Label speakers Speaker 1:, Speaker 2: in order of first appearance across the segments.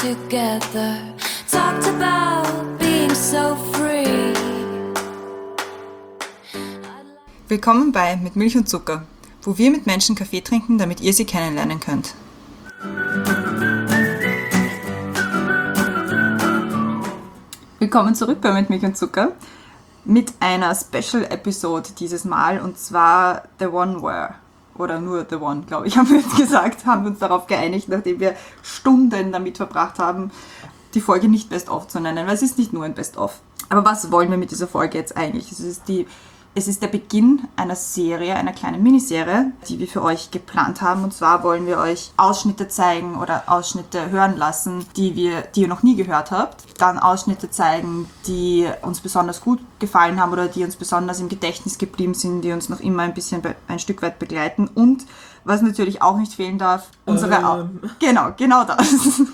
Speaker 1: together, talked about being so free.
Speaker 2: Willkommen bei Mit Milch und Zucker, wo wir mit Menschen Kaffee trinken, damit ihr sie kennenlernen könnt. Willkommen zurück bei Mit Milch und Zucker mit einer Special-Episode dieses Mal, und zwar The One Where. Oder nur The One, glaube ich, haben wir jetzt gesagt, haben wir uns darauf geeinigt, nachdem wir Stunden damit verbracht haben, die Folge nicht Best-of zu nennen, weil es ist nicht nur ein Best-of. Aber was wollen wir mit dieser Folge jetzt eigentlich? Es ist der Beginn einer Serie, einer kleinen Miniserie, die wir für euch geplant haben. Und zwar wollen wir euch Ausschnitte zeigen oder Ausschnitte hören lassen, die ihr noch nie gehört habt. Dann Ausschnitte zeigen, die uns besonders gut gefallen haben oder die uns besonders im Gedächtnis geblieben sind, die uns noch immer ein Stück weit begleiten. Und was natürlich auch nicht fehlen darf, genau das.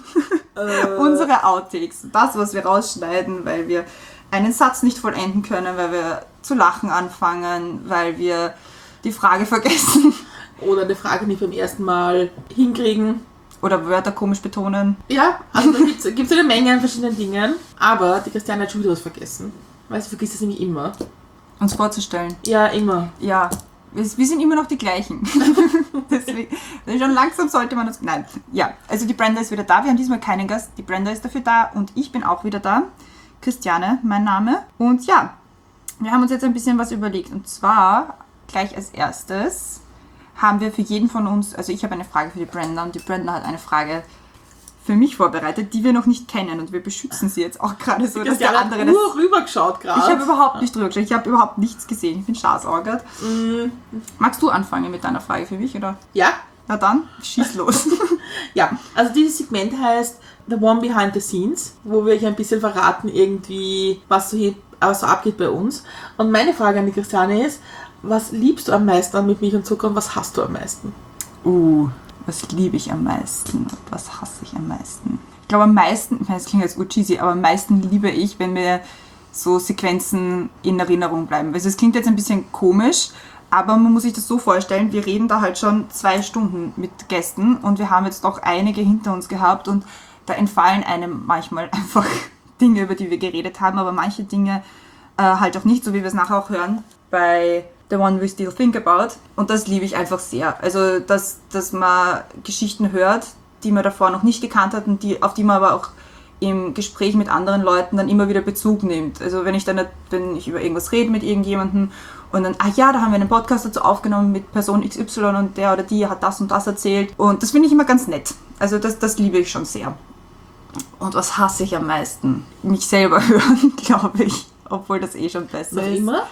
Speaker 2: Unsere Outtakes. Das, was wir rausschneiden, weil wir einen Satz nicht vollenden können, weil wir zu lachen anfangen, weil wir die Frage vergessen.
Speaker 3: Oder eine Frage nicht beim ersten Mal hinkriegen.
Speaker 2: Oder Wörter komisch betonen.
Speaker 3: Ja, also da gibt's eine Menge an verschiedenen Dingen. Aber die Christiane hat schon wieder was vergessen. Weil sie vergisst das nämlich immer.
Speaker 2: Uns vorzustellen.
Speaker 3: Ja, immer.
Speaker 2: Ja, wir sind immer noch die gleichen. Deswegen, schon langsam sollte man das... Nein, ja, also die Brenda ist wieder da. Wir haben diesmal keinen Gast. Die Brenda ist dafür da und ich bin auch wieder da. Christiane, mein Name. Und ja, wir haben uns jetzt ein bisschen was überlegt. Und zwar, gleich als erstes, haben wir für jeden von uns, also ich habe eine Frage für die Brenda und die Brenda hat eine Frage für mich vorbereitet, die wir noch nicht kennen. Und wir beschützen sie jetzt auch gerade so, dass der andere das...
Speaker 3: nur rübergeschaut gerade.
Speaker 2: Ich habe überhaupt nicht drüber geschaut. Ich habe überhaupt nichts gesehen. Ich bin schaßorgert. Magst du anfangen mit deiner Frage für mich, oder?
Speaker 3: Ja.
Speaker 2: Na dann, schieß los.
Speaker 3: Ja, also dieses Segment heißt The One Behind the Scenes, wo wir euch ein bisschen verraten irgendwie, was so abgeht bei uns. Und meine Frage an die Christiane ist, was liebst du am meisten an Mit Milch und Zucker und was hasst du am meisten?
Speaker 2: Was liebe ich am meisten und was hasse ich am meisten? Ich glaube am meisten, ich meine, das klingt jetzt cheesy, aber am meisten liebe ich, wenn mir so Sequenzen in Erinnerung bleiben. Also es klingt jetzt ein bisschen komisch, aber man muss sich das so vorstellen, wir reden da halt schon 2 Stunden mit Gästen und wir haben jetzt auch einige hinter uns gehabt und da entfallen einem manchmal einfach Dinge, über die wir geredet haben, aber manche Dinge halt auch nicht, so wie wir es nachher auch hören bei The One We Still Think About. Und das liebe ich einfach sehr. Also, dass man Geschichten hört, die man davor noch nicht gekannt hat und auf die man aber auch im Gespräch mit anderen Leuten dann immer wieder Bezug nimmt. Also wenn ich über irgendwas rede mit irgendjemandem und dann, da haben wir einen Podcast dazu aufgenommen mit Person XY und der oder die hat das und das erzählt. Und das finde ich immer ganz nett. Also das liebe ich schon sehr. Und was hasse ich am meisten? Mich selber hören, glaube ich. Obwohl das schon besser
Speaker 3: noch
Speaker 2: ist.
Speaker 3: Immer?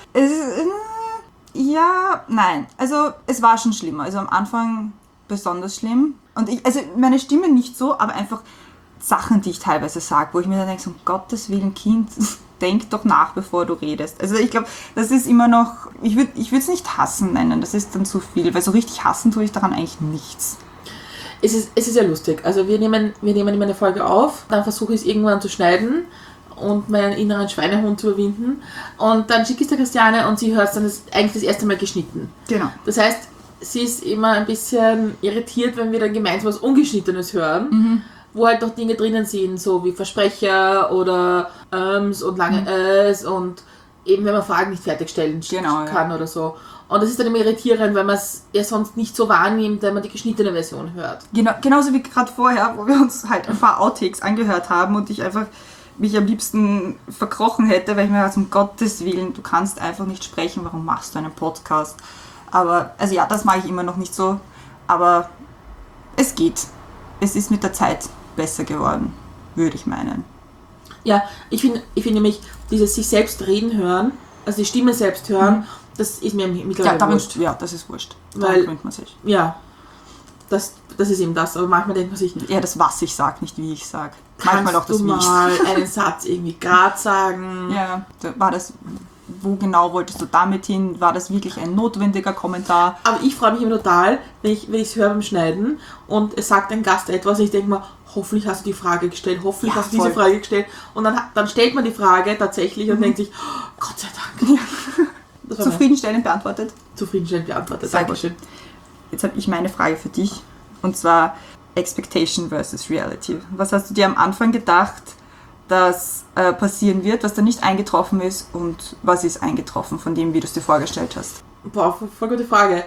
Speaker 2: Ja, nein. Also es war schon schlimmer. Also am Anfang besonders schlimm. Und meine Stimme nicht so, aber einfach Sachen, die ich teilweise sage, wo ich mir dann denke, um Gottes Willen, Kind, denk doch nach, bevor du redest. Also ich glaube, das ist immer noch, ich würde es nicht hassen nennen, das ist dann zu viel, weil so richtig hassen tue ich daran eigentlich nichts.
Speaker 3: Es ist ja lustig. Also wir nehmen immer eine Folge auf, dann versuche ich es irgendwann zu schneiden und meinen inneren Schweinehund zu überwinden. Und dann schicke ich es der Christiane und sie hört es dann eigentlich das erste Mal geschnitten.
Speaker 2: Genau.
Speaker 3: Das heißt, sie ist immer ein bisschen irritiert, wenn wir dann gemeinsam was Ungeschnittenes hören, wo halt noch Dinge drinnen sind, so wie Versprecher oder und lange und eben wenn man Fragen nicht fertigstellen kann oder so. Und das ist dann immer irritierend, weil man es ja sonst nicht so wahrnimmt, wenn man die geschnittene Version hört.
Speaker 2: Genauso wie gerade vorher, wo wir uns halt ein paar Outtakes angehört haben und ich einfach mich am liebsten verkrochen hätte, weil ich mir dachte, um Gottes Willen, du kannst einfach nicht sprechen, warum machst du einen Podcast? Aber, also ja, das mag ich immer noch nicht so, aber es geht. Es ist mit der Zeit besser geworden, würde ich meinen.
Speaker 3: Ja, ich finde nämlich, dieses sich selbst reden hören, also die Stimme selbst hören, das ist mir mittlerweile wurscht.
Speaker 2: Ja, das ist wurscht.
Speaker 3: Weil,
Speaker 2: gewöhnt man sich.
Speaker 3: Ja, das ist eben das, aber manchmal denkt man sich...
Speaker 2: Eher das, was ich sage, nicht wie ich sage. Manchmal auch das,
Speaker 3: wie ich mal einen Satz irgendwie gerade sagen?
Speaker 2: Ja, war das... Wo genau wolltest du damit hin? War das wirklich ein notwendiger Kommentar?
Speaker 3: Aber ich freue mich immer total, wenn ich es höre beim Schneiden und es sagt ein Gast etwas und ich denke mir, hoffentlich hast du die Frage gestellt, hoffentlich hast du diese Frage gestellt. Und dann stellt man die Frage tatsächlich und denkt sich, oh, Gott sei Dank.
Speaker 2: Ja. Zufriedenstellend beantwortet?
Speaker 3: Zufriedenstellend beantwortet,
Speaker 2: Sehr
Speaker 3: Dankeschön.
Speaker 2: Jetzt habe ich meine Frage für dich. Und zwar, Expectation versus Reality. Was hast du dir am Anfang gedacht, dass passieren wird, was da nicht eingetroffen ist und was ist eingetroffen von dem, wie du es dir vorgestellt hast?
Speaker 3: Boah, voll gute Frage.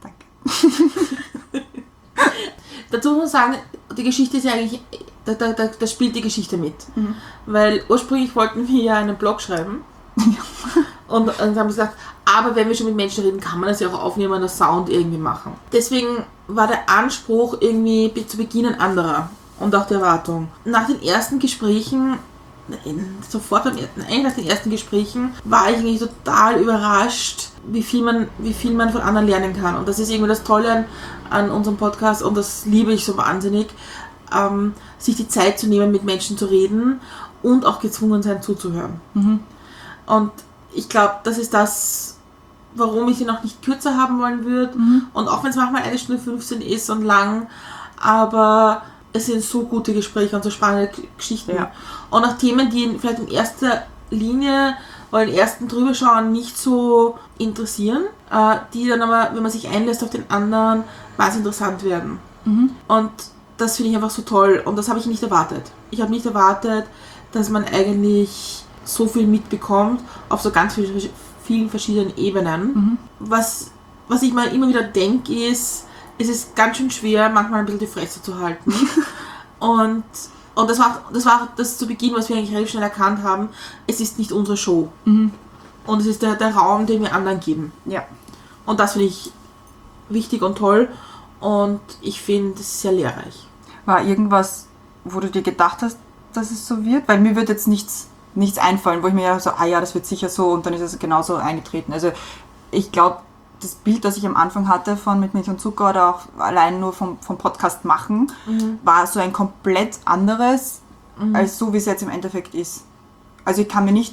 Speaker 2: Danke.
Speaker 3: Dazu muss man sagen, die Geschichte ist ja eigentlich, da spielt die Geschichte mit. Weil ursprünglich wollten wir ja einen Blog schreiben. Und dann haben wir gesagt, aber wenn wir schon mit Menschen reden, kann man das ja auch aufnehmen und das Sound irgendwie machen. Deswegen war der Anspruch irgendwie zu Beginn ein anderer und auch die Erwartung. Nach den ersten Gesprächen, eigentlich nach den ersten Gesprächen, war ich eigentlich total überrascht, wie viel man von anderen lernen kann. Und das ist irgendwie das Tolle an unserem Podcast und das liebe ich so wahnsinnig, sich die Zeit zu nehmen, mit Menschen zu reden und auch gezwungen sein zuzuhören. Und ich glaube, das ist das, warum ich ihn auch nicht kürzer haben wollen würde. Und auch wenn es manchmal 1 Stunde 15 ist und lang, aber es sind so gute Gespräche und so spannende Geschichten.
Speaker 2: Ja.
Speaker 3: Und auch Themen, die ihn vielleicht in erster Linie oder im ersten Drüberschauen nicht so interessieren, die dann aber, wenn man sich einlässt auf den anderen, wahnsinnig interessant werden. Und das finde ich einfach so toll und das habe ich nicht erwartet. Ich habe nicht erwartet, dass man eigentlich so viel mitbekommt auf so ganz vielen verschiedenen Ebenen. Was ich mal immer wieder denke, ist, es ist ganz schön schwer, manchmal ein bisschen die Fresse zu halten. und das war das zu Beginn, was wir eigentlich relativ schnell erkannt haben. Es ist nicht unsere Show. Und es ist der Raum, den wir anderen geben.
Speaker 2: Ja.
Speaker 3: Und das finde ich wichtig und toll. Und ich finde es sehr lehrreich.
Speaker 2: War irgendwas, wo du dir gedacht hast, dass es so wird? Weil mir wird jetzt nichts einfallen, wo ich mir ja so, das wird sicher so und dann ist es genauso eingetreten. Also ich glaube, das Bild, das ich am Anfang hatte von Mit Milch und Zucker oder auch allein nur vom Podcast machen, war so ein komplett anderes, als so, wie es jetzt im Endeffekt ist. Also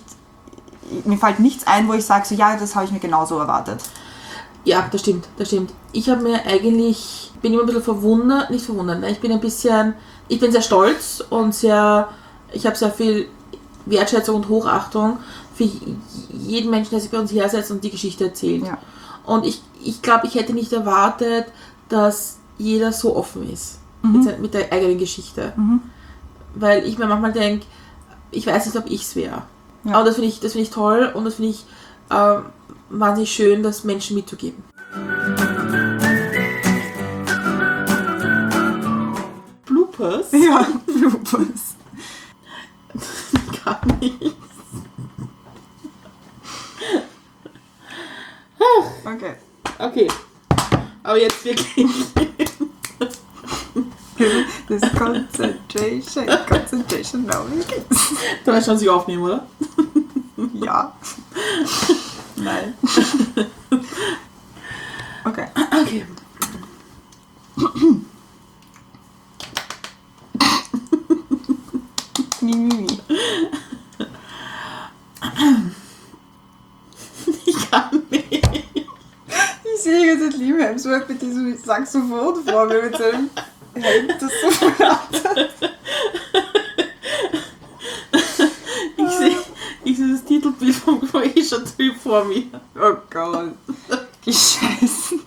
Speaker 2: mir fällt nichts ein, wo ich sage, so ja, das habe ich mir genauso erwartet.
Speaker 3: Ja, das stimmt. Ich habe mir eigentlich, bin immer ein bisschen verwundert, nicht verwundert, ne? Ich bin sehr stolz und ich habe sehr viel Wertschätzung und Hochachtung für jeden Menschen, der sich bei uns hersetzt und die Geschichte erzählt.
Speaker 2: Ja.
Speaker 3: Und ich glaube, ich hätte nicht erwartet, dass jeder so offen ist mit der eigenen Geschichte. Weil ich mir manchmal denke, ich weiß nicht, ob ich es wäre.
Speaker 2: Ja.
Speaker 3: Aber das finde ich toll und das finde ich wahnsinnig schön, das Menschen mitzugeben. Bloopers?
Speaker 2: Ja, Bloopers.
Speaker 3: Gar nicht. Okay. Aber jetzt wirklich.
Speaker 2: Das Concentration now begins.
Speaker 3: Du weißt schon, sie aufnehmen, oder?
Speaker 2: Ja. Nein. Okay. Mimimi.
Speaker 3: Ich kann nicht.
Speaker 2: Ich sehe jetzt nicht Liam Hemsworth mit diesem Saxophon vor mir mit seinem Hemd, das so flattert.
Speaker 3: Ich sehe das Titelbild vom Croatia-Typ vor mir.
Speaker 2: Oh Gott. Gescheißen.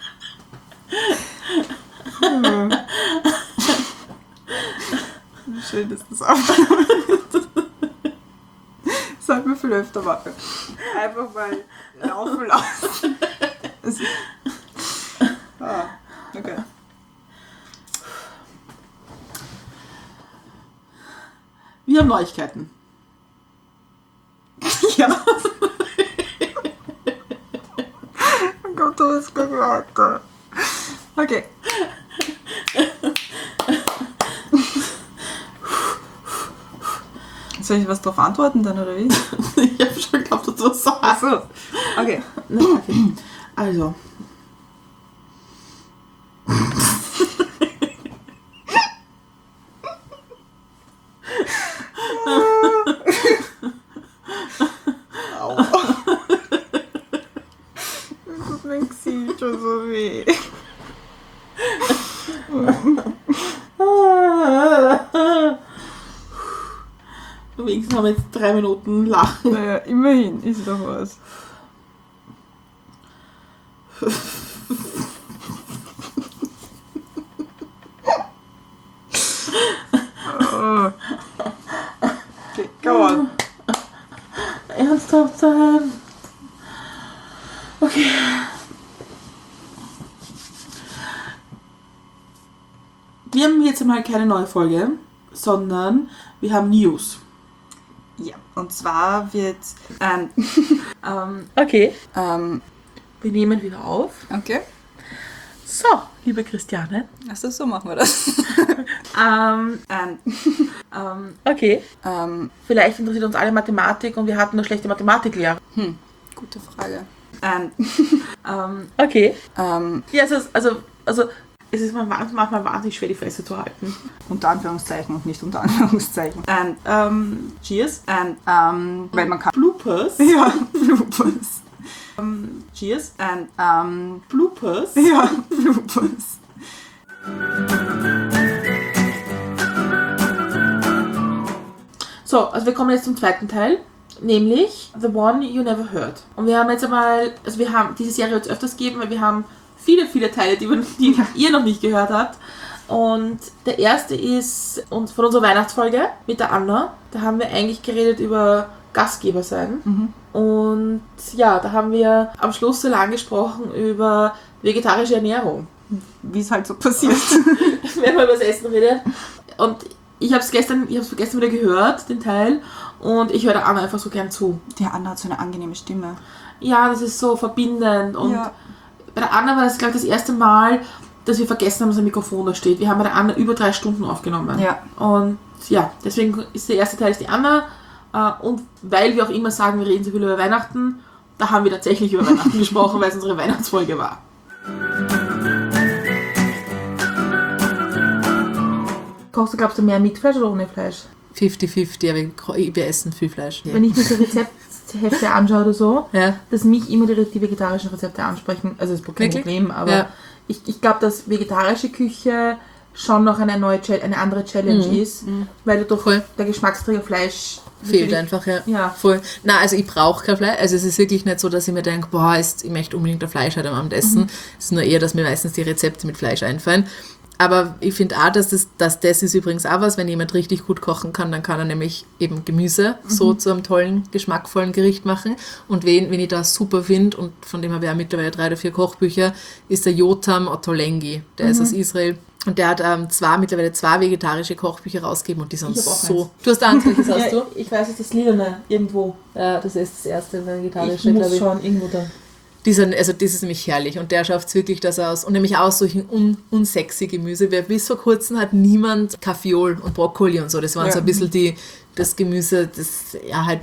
Speaker 2: Schön, dass das aufgenommen wird. Das sollten wir viel öfter machen. Einfach mal laufen lassen. Okay.
Speaker 3: Wir haben Neuigkeiten.
Speaker 2: Ja. Oh Gott, du hast gehört. Okay. Soll ich was drauf antworten dann, oder wie?
Speaker 3: Ich habe schon geglaubt, dass du was sagst.
Speaker 2: Achso. Okay.
Speaker 3: Okay. Also.
Speaker 2: Aua. Das tut mein Gesicht schon so weh.
Speaker 3: Wenigstens haben wir jetzt 3 Minuten Lachen.
Speaker 2: Naja, immerhin ist doch was.
Speaker 3: Top 10. Okay. Wir haben jetzt einmal keine neue Folge, sondern wir haben News.
Speaker 2: Ja, und zwar wird...
Speaker 3: Okay. Wir nehmen wieder auf.
Speaker 2: Okay.
Speaker 3: So, liebe Christiane.
Speaker 2: Achso, so machen wir das.
Speaker 3: Okay. Vielleicht interessiert uns alle Mathematik und wir hatten eine schlechte Mathematiklehrer.
Speaker 2: Gute Frage.
Speaker 3: Okay. Ja, also es ist manchmal wahnsinnig schwer, die Fresse zu halten.
Speaker 2: Unter Anführungszeichen und nicht unter Anführungszeichen.
Speaker 3: Cheers.
Speaker 2: Weil man kann...
Speaker 3: Bloopers.
Speaker 2: Ja, Bloopers.
Speaker 3: Cheers.
Speaker 2: Bloopers. Ja, Bloopers.
Speaker 3: So, also wir kommen jetzt zum zweiten Teil, nämlich The One You Never Heard. Und wir haben jetzt einmal, also wir haben diese Serie jetzt öfters gegeben, weil wir haben viele, viele Teile, die ihr noch nicht gehört habt. Und der erste ist von unserer Weihnachtsfolge mit der Anna. Da haben wir eigentlich geredet über Gastgeber sein. Und ja, da haben wir am Schluss so lange gesprochen über vegetarische Ernährung.
Speaker 2: Wie es halt so passiert.
Speaker 3: Wenn man über das Essen redet. Und ich habe es gestern wieder gehört, den Teil. Und ich höre der Anna einfach so gern zu.
Speaker 2: Die Anna hat so eine angenehme Stimme.
Speaker 3: Ja, das ist so verbindend. Und
Speaker 2: Ja.
Speaker 3: bei der Anna war das, glaube ich, das erste Mal, dass wir vergessen haben, dass ein Mikrofon da steht. Wir haben bei der Anna über 3 Stunden aufgenommen.
Speaker 2: Ja.
Speaker 3: Und ja, deswegen ist der erste Teil ist die Anna. Und weil wir auch immer sagen, wir reden so viel über Weihnachten, da haben wir tatsächlich über Weihnachten gesprochen, weil es unsere Weihnachtsfolge war. Kochst du, glaubst du, mehr mit Fleisch oder ohne Fleisch?
Speaker 4: 50-50, aber wir essen viel Fleisch. Ja.
Speaker 3: Wenn ich mir so Rezepthefte anschaue oder so,
Speaker 4: Ja.
Speaker 3: dass mich immer die vegetarischen Rezepte ansprechen. Also das ist kein
Speaker 4: Wirklich?
Speaker 3: Problem, aber
Speaker 4: Ja.
Speaker 3: ich glaube, dass vegetarische Küche schon noch eine andere Challenge ist, weil du durch
Speaker 4: Voll.
Speaker 3: der Geschmacksträger Fleisch
Speaker 4: Fehlt
Speaker 3: natürlich-
Speaker 4: einfach, ja.
Speaker 3: Ja.
Speaker 4: Voll. Nein, also ich brauche kein Fleisch. Also es ist wirklich nicht so, dass ich mir denke, boah, ich möchte unbedingt ein Fleisch heute am Abend essen. Es ist nur eher, dass mir meistens die Rezepte mit Fleisch einfallen. Aber ich finde auch, dass das ist übrigens auch was, wenn jemand richtig gut kochen kann, dann kann er nämlich eben Gemüse so zu einem tollen, geschmackvollen Gericht machen. Und wen ich da super finde, und von dem habe ich auch mittlerweile 3 oder 4 Kochbücher, ist der Yotam Ottolenghi. Der ist aus Israel. Und der hat mittlerweile 2 vegetarische Kochbücher rausgegeben und die sind
Speaker 3: Ich hab auch
Speaker 4: so...
Speaker 3: eins.
Speaker 4: Du hast eins, welches hast du?
Speaker 3: Ja, ich weiß, es ist das Lilane irgendwo.
Speaker 4: Ja, das ist das erste vegetarische,
Speaker 3: Ich muss
Speaker 4: glaube ich.
Speaker 3: schon irgendwo da.
Speaker 4: Das ist nämlich herrlich und der schafft es wirklich, dass er und nämlich aus solchen unsexy Gemüse, weil bis vor kurzem hat niemand Kaffeeol und Brokkoli und so, das waren so ein bisschen das Gemüse, das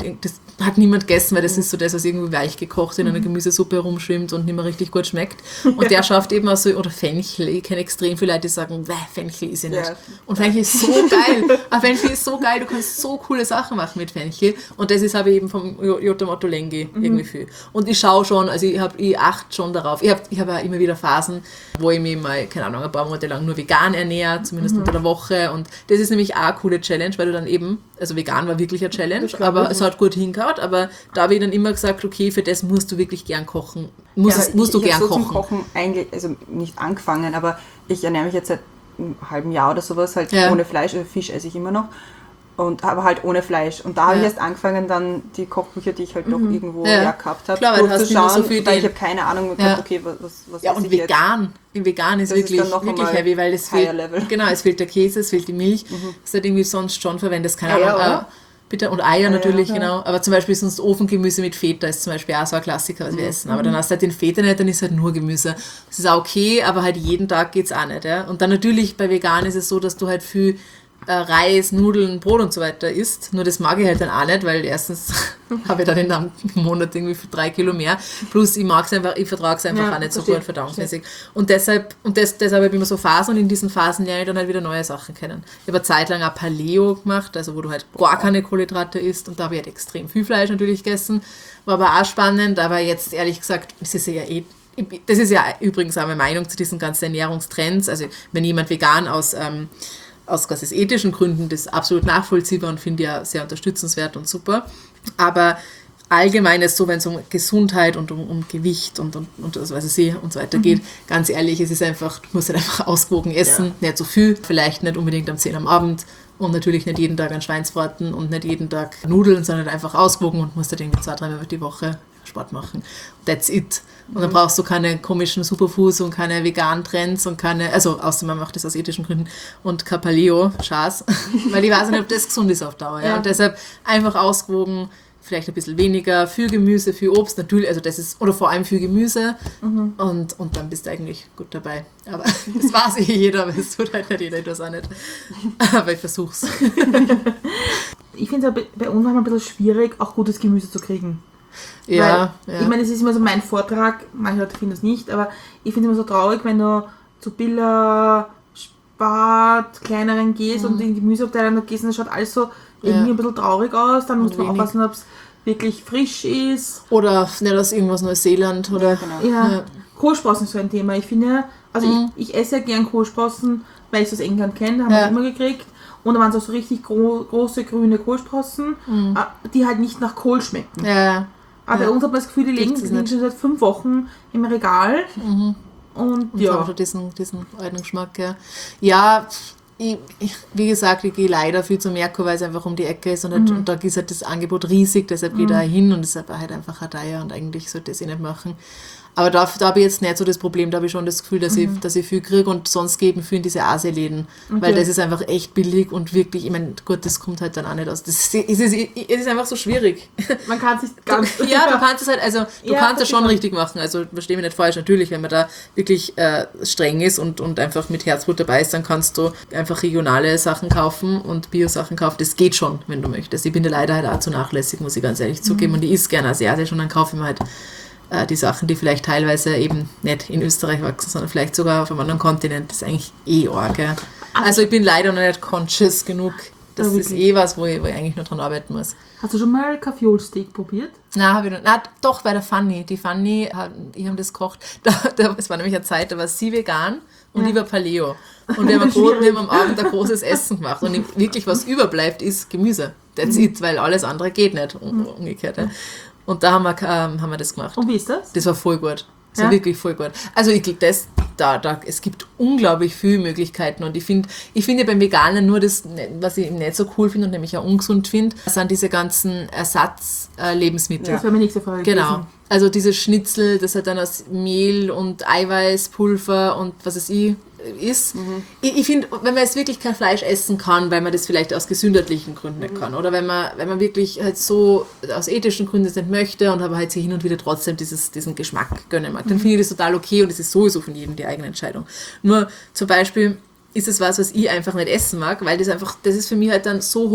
Speaker 4: hat niemand gegessen, weil das ist so das, was irgendwie weich gekocht in einer Gemüsesuppe rumschwimmt und nicht mehr richtig gut schmeckt. Und der schafft eben auch so, oder Fenchel, ich kenne extrem viele Leute, die sagen, Fenchel ist ja nicht.
Speaker 2: Ja.
Speaker 4: Und Fenchel ist so geil. Fenchel ist so geil, du kannst so coole Sachen machen mit Fenchel. Und das ist aber eben vom Yotam Ottolenghi irgendwie viel. Und ich schaue schon, also ich achte schon darauf. Ich hab ja immer wieder Phasen, wo ich mich mal, keine Ahnung, ein paar Monate lang nur vegan ernähre, zumindest unter der Woche. Und das ist nämlich auch eine coole Challenge, weil du dann eben, also vegan war wirklich eine Challenge, aber es hat gut hingehauen. Aber da habe ich dann immer gesagt, okay, für das musst du wirklich gern kochen. Musst du
Speaker 2: ich
Speaker 4: gern
Speaker 2: hab so
Speaker 4: kochen.
Speaker 2: Zum Kochen eigentlich, also nicht angefangen, aber ich ernähre mich jetzt seit einem halben Jahr oder sowas halt
Speaker 4: Ja.
Speaker 2: ohne Fleisch, also Fisch esse ich immer noch. Aber halt ohne Fleisch. Und da habe ich
Speaker 4: Ja.
Speaker 2: erst angefangen, dann die Kochbücher, die ich halt noch irgendwo
Speaker 4: Ja.
Speaker 2: gehabt habe,
Speaker 4: Klar, weil du hast immer so viel
Speaker 2: weil ich
Speaker 4: Ideen.
Speaker 2: habe keine Ahnung gehabt,
Speaker 4: Ja.
Speaker 2: okay, was
Speaker 4: Ja,
Speaker 2: esse
Speaker 4: und
Speaker 2: ich jetzt?
Speaker 4: vegan. Im Vegan ist
Speaker 2: Das ist
Speaker 4: wirklich,
Speaker 2: dann noch
Speaker 4: wirklich
Speaker 2: einmal
Speaker 4: heavy, weil es
Speaker 2: higher
Speaker 4: fehlt.
Speaker 2: level.
Speaker 4: Genau, es fehlt der Käse, es fehlt die Milch. Das halt irgendwie sonst schon verwendest, keine
Speaker 3: Eier,
Speaker 4: Ahnung.
Speaker 3: oder?
Speaker 4: Bitte, und Eier natürlich,
Speaker 2: ja.
Speaker 4: genau. Aber zum Beispiel sonst Ofengemüse mit Feta ist zum Beispiel auch so ein Klassiker, was wir essen. Aber dann hast du halt den Feta nicht, dann ist halt nur Gemüse. Das ist auch okay, aber halt jeden Tag geht's auch nicht. Ja? Und dann natürlich bei vegan ist es so, dass du halt viel Reis, Nudeln, Brot und so weiter isst. Nur das mag ich halt dann auch nicht, weil erstens habe ich dann in einem Monat irgendwie 3 Kilo mehr. Plus ich vertrage es einfach
Speaker 3: Ja,
Speaker 4: auch nicht so
Speaker 3: verstehe,
Speaker 4: gut verdauungsmäßig. Und deshalb habe ich immer so Phasen und in diesen Phasen lerne ich dann halt wieder neue Sachen kennen. Ich habe eine Zeit lang auch Paleo gemacht, also wo du halt gar keine Kohlenhydrate isst und da habe ich halt extrem viel Fleisch natürlich gegessen. War aber auch spannend, aber jetzt ehrlich gesagt, das ist ja übrigens auch meine Meinung zu diesen ganzen Ernährungstrends. Also wenn jemand vegan aus quasi ethischen Gründen, das ist absolut nachvollziehbar und finde ja sehr unterstützenswert und super. Aber allgemein ist so, wenn es um Gesundheit und um Gewicht und das, was ich sehe und so weiter geht, ganz ehrlich, es ist einfach, du musst halt einfach ausgewogen essen, nicht so viel, vielleicht nicht unbedingt um 10 am Abend Und natürlich nicht jeden Tag einen Schweinsbraten und nicht jeden Tag Nudeln, sondern einfach ausgewogen und musst halt irgendwie 2-3 Mal die Woche Sport machen. That's it. Und dann brauchst du keine komischen Superfoods und keine veganen Trends und keine, also außer man macht das aus ethischen Gründen, und kein Paleo, Schaß, weil ich weiß nicht, ob das gesund ist auf Dauer. Ja. Und deshalb einfach ausgewogen, vielleicht ein bisschen weniger, viel Gemüse, viel Obst, natürlich, also das ist, oder vor allem viel Gemüse und dann bist du eigentlich gut dabei. Aber das weiß jeder, aber es tut halt nicht jeder, ich tue es auch nicht. Aber ich versuch's.
Speaker 5: Ich finde es bei uns manchmal ein bisschen schwierig, auch gutes Gemüse zu kriegen.
Speaker 4: Ja,
Speaker 5: Weil, ich meine, es ist immer so mein Vortrag, manche Leute finden das nicht, aber ich finde es immer so traurig, wenn du zu Billa, Spat, kleineren gehst und in Gemüseabteilung da gehst und das schaut alles so irgendwie ein bisschen traurig aus, dann musst du aufpassen, ob es wirklich frisch ist.
Speaker 4: Oder nicht aus irgendwas Neuseeland oder...
Speaker 5: Ja, Kohlsprossen ist so ein Thema. Ich finde, also ich esse ja gern Kohlsprossen, weil ich es aus England kenne, haben wir immer gekriegt. Und da waren es auch so richtig große grüne Kohlsprossen, die halt nicht nach Kohl schmecken.
Speaker 4: Ja.
Speaker 5: Aber bei uns hat man das Gefühl, die liegen schon seit 5 Wochen im Regal. Und
Speaker 4: ja. Haben schon diesen alten Geschmack, ja. Ja, wie gesagt, ich gehe leider viel zu Merkur, weil es einfach um die Ecke ist und da ist halt das Angebot riesig, deshalb gehe ich da hin und deshalb halt einfach ein Teier und eigentlich sollte ich das nicht machen. Aber da habe ich jetzt nicht so das Problem, da habe ich schon das Gefühl, dass ich viel kriege und sonst geben viel in diese Asia-Läden, weil das ist einfach echt billig und wirklich, ich meine, gut, das kommt halt dann auch nicht aus. Es ist einfach so schwierig.
Speaker 5: Man kann es nicht ganz...
Speaker 4: Ja, du kannst es halt, also du kannst es schon richtig machen, also verstehe mich nicht falsch, natürlich, wenn man da wirklich streng ist und einfach mit Herzblut dabei ist, dann kannst du einfach regionale Sachen kaufen und Bio-Sachen kaufen, das geht schon, wenn du möchtest. Ich bin da leider halt auch zu nachlässig, muss ich ganz ehrlich zugeben, und ich esse gerne asiatisch und dann kaufe ich mir halt die Sachen, die vielleicht teilweise eben nicht in Österreich wachsen, sondern vielleicht sogar auf einem anderen Kontinent. Das ist eigentlich arg. Ja. Also ich bin leider noch nicht conscious genug. Das ist was, wo ich eigentlich noch dran arbeiten muss.
Speaker 5: Hast du schon mal Kaffeolsteak probiert?
Speaker 4: Nein, habe ich noch. Nein, doch, bei der Fanny. Die Fanny, ich habe das gekocht. Es war nämlich eine Zeit, da war sie vegan und ich war Paleo. Und wir haben am Abend ein großes Essen gemacht. Und wirklich, was überbleibt, ist Gemüse. That's it, weil alles andere geht nicht. Umgekehrt. Ja. Und da haben wir das gemacht.
Speaker 5: Und wie ist das?
Speaker 4: Das war voll gut. Das war wirklich voll gut. Also ich glaube, es gibt unglaublich viele Möglichkeiten und ich finde ja beim Veganen nur das, was ich nicht so cool finde und nämlich auch ungesund finde, sind diese ganzen Ersatzlebensmittel.
Speaker 5: Das wäre mir nächste Frage
Speaker 4: Genau.
Speaker 5: gewesen.
Speaker 4: Also diese Schnitzel, das halt dann aus Mehl und Eiweißpulver und was weiß ich ist. Ich finde, wenn man jetzt wirklich kein Fleisch essen kann, weil man das vielleicht aus gesundheitlichen Gründen nicht kann oder wenn man wirklich halt so aus ethischen Gründen das nicht möchte und aber halt sich hin und wieder trotzdem diesen Geschmack gönnen mag, dann finde ich das total okay und es ist sowieso von jedem die eigene Entscheidung. Nur zum Beispiel ist es was ich einfach nicht essen mag, weil das ist für mich halt dann so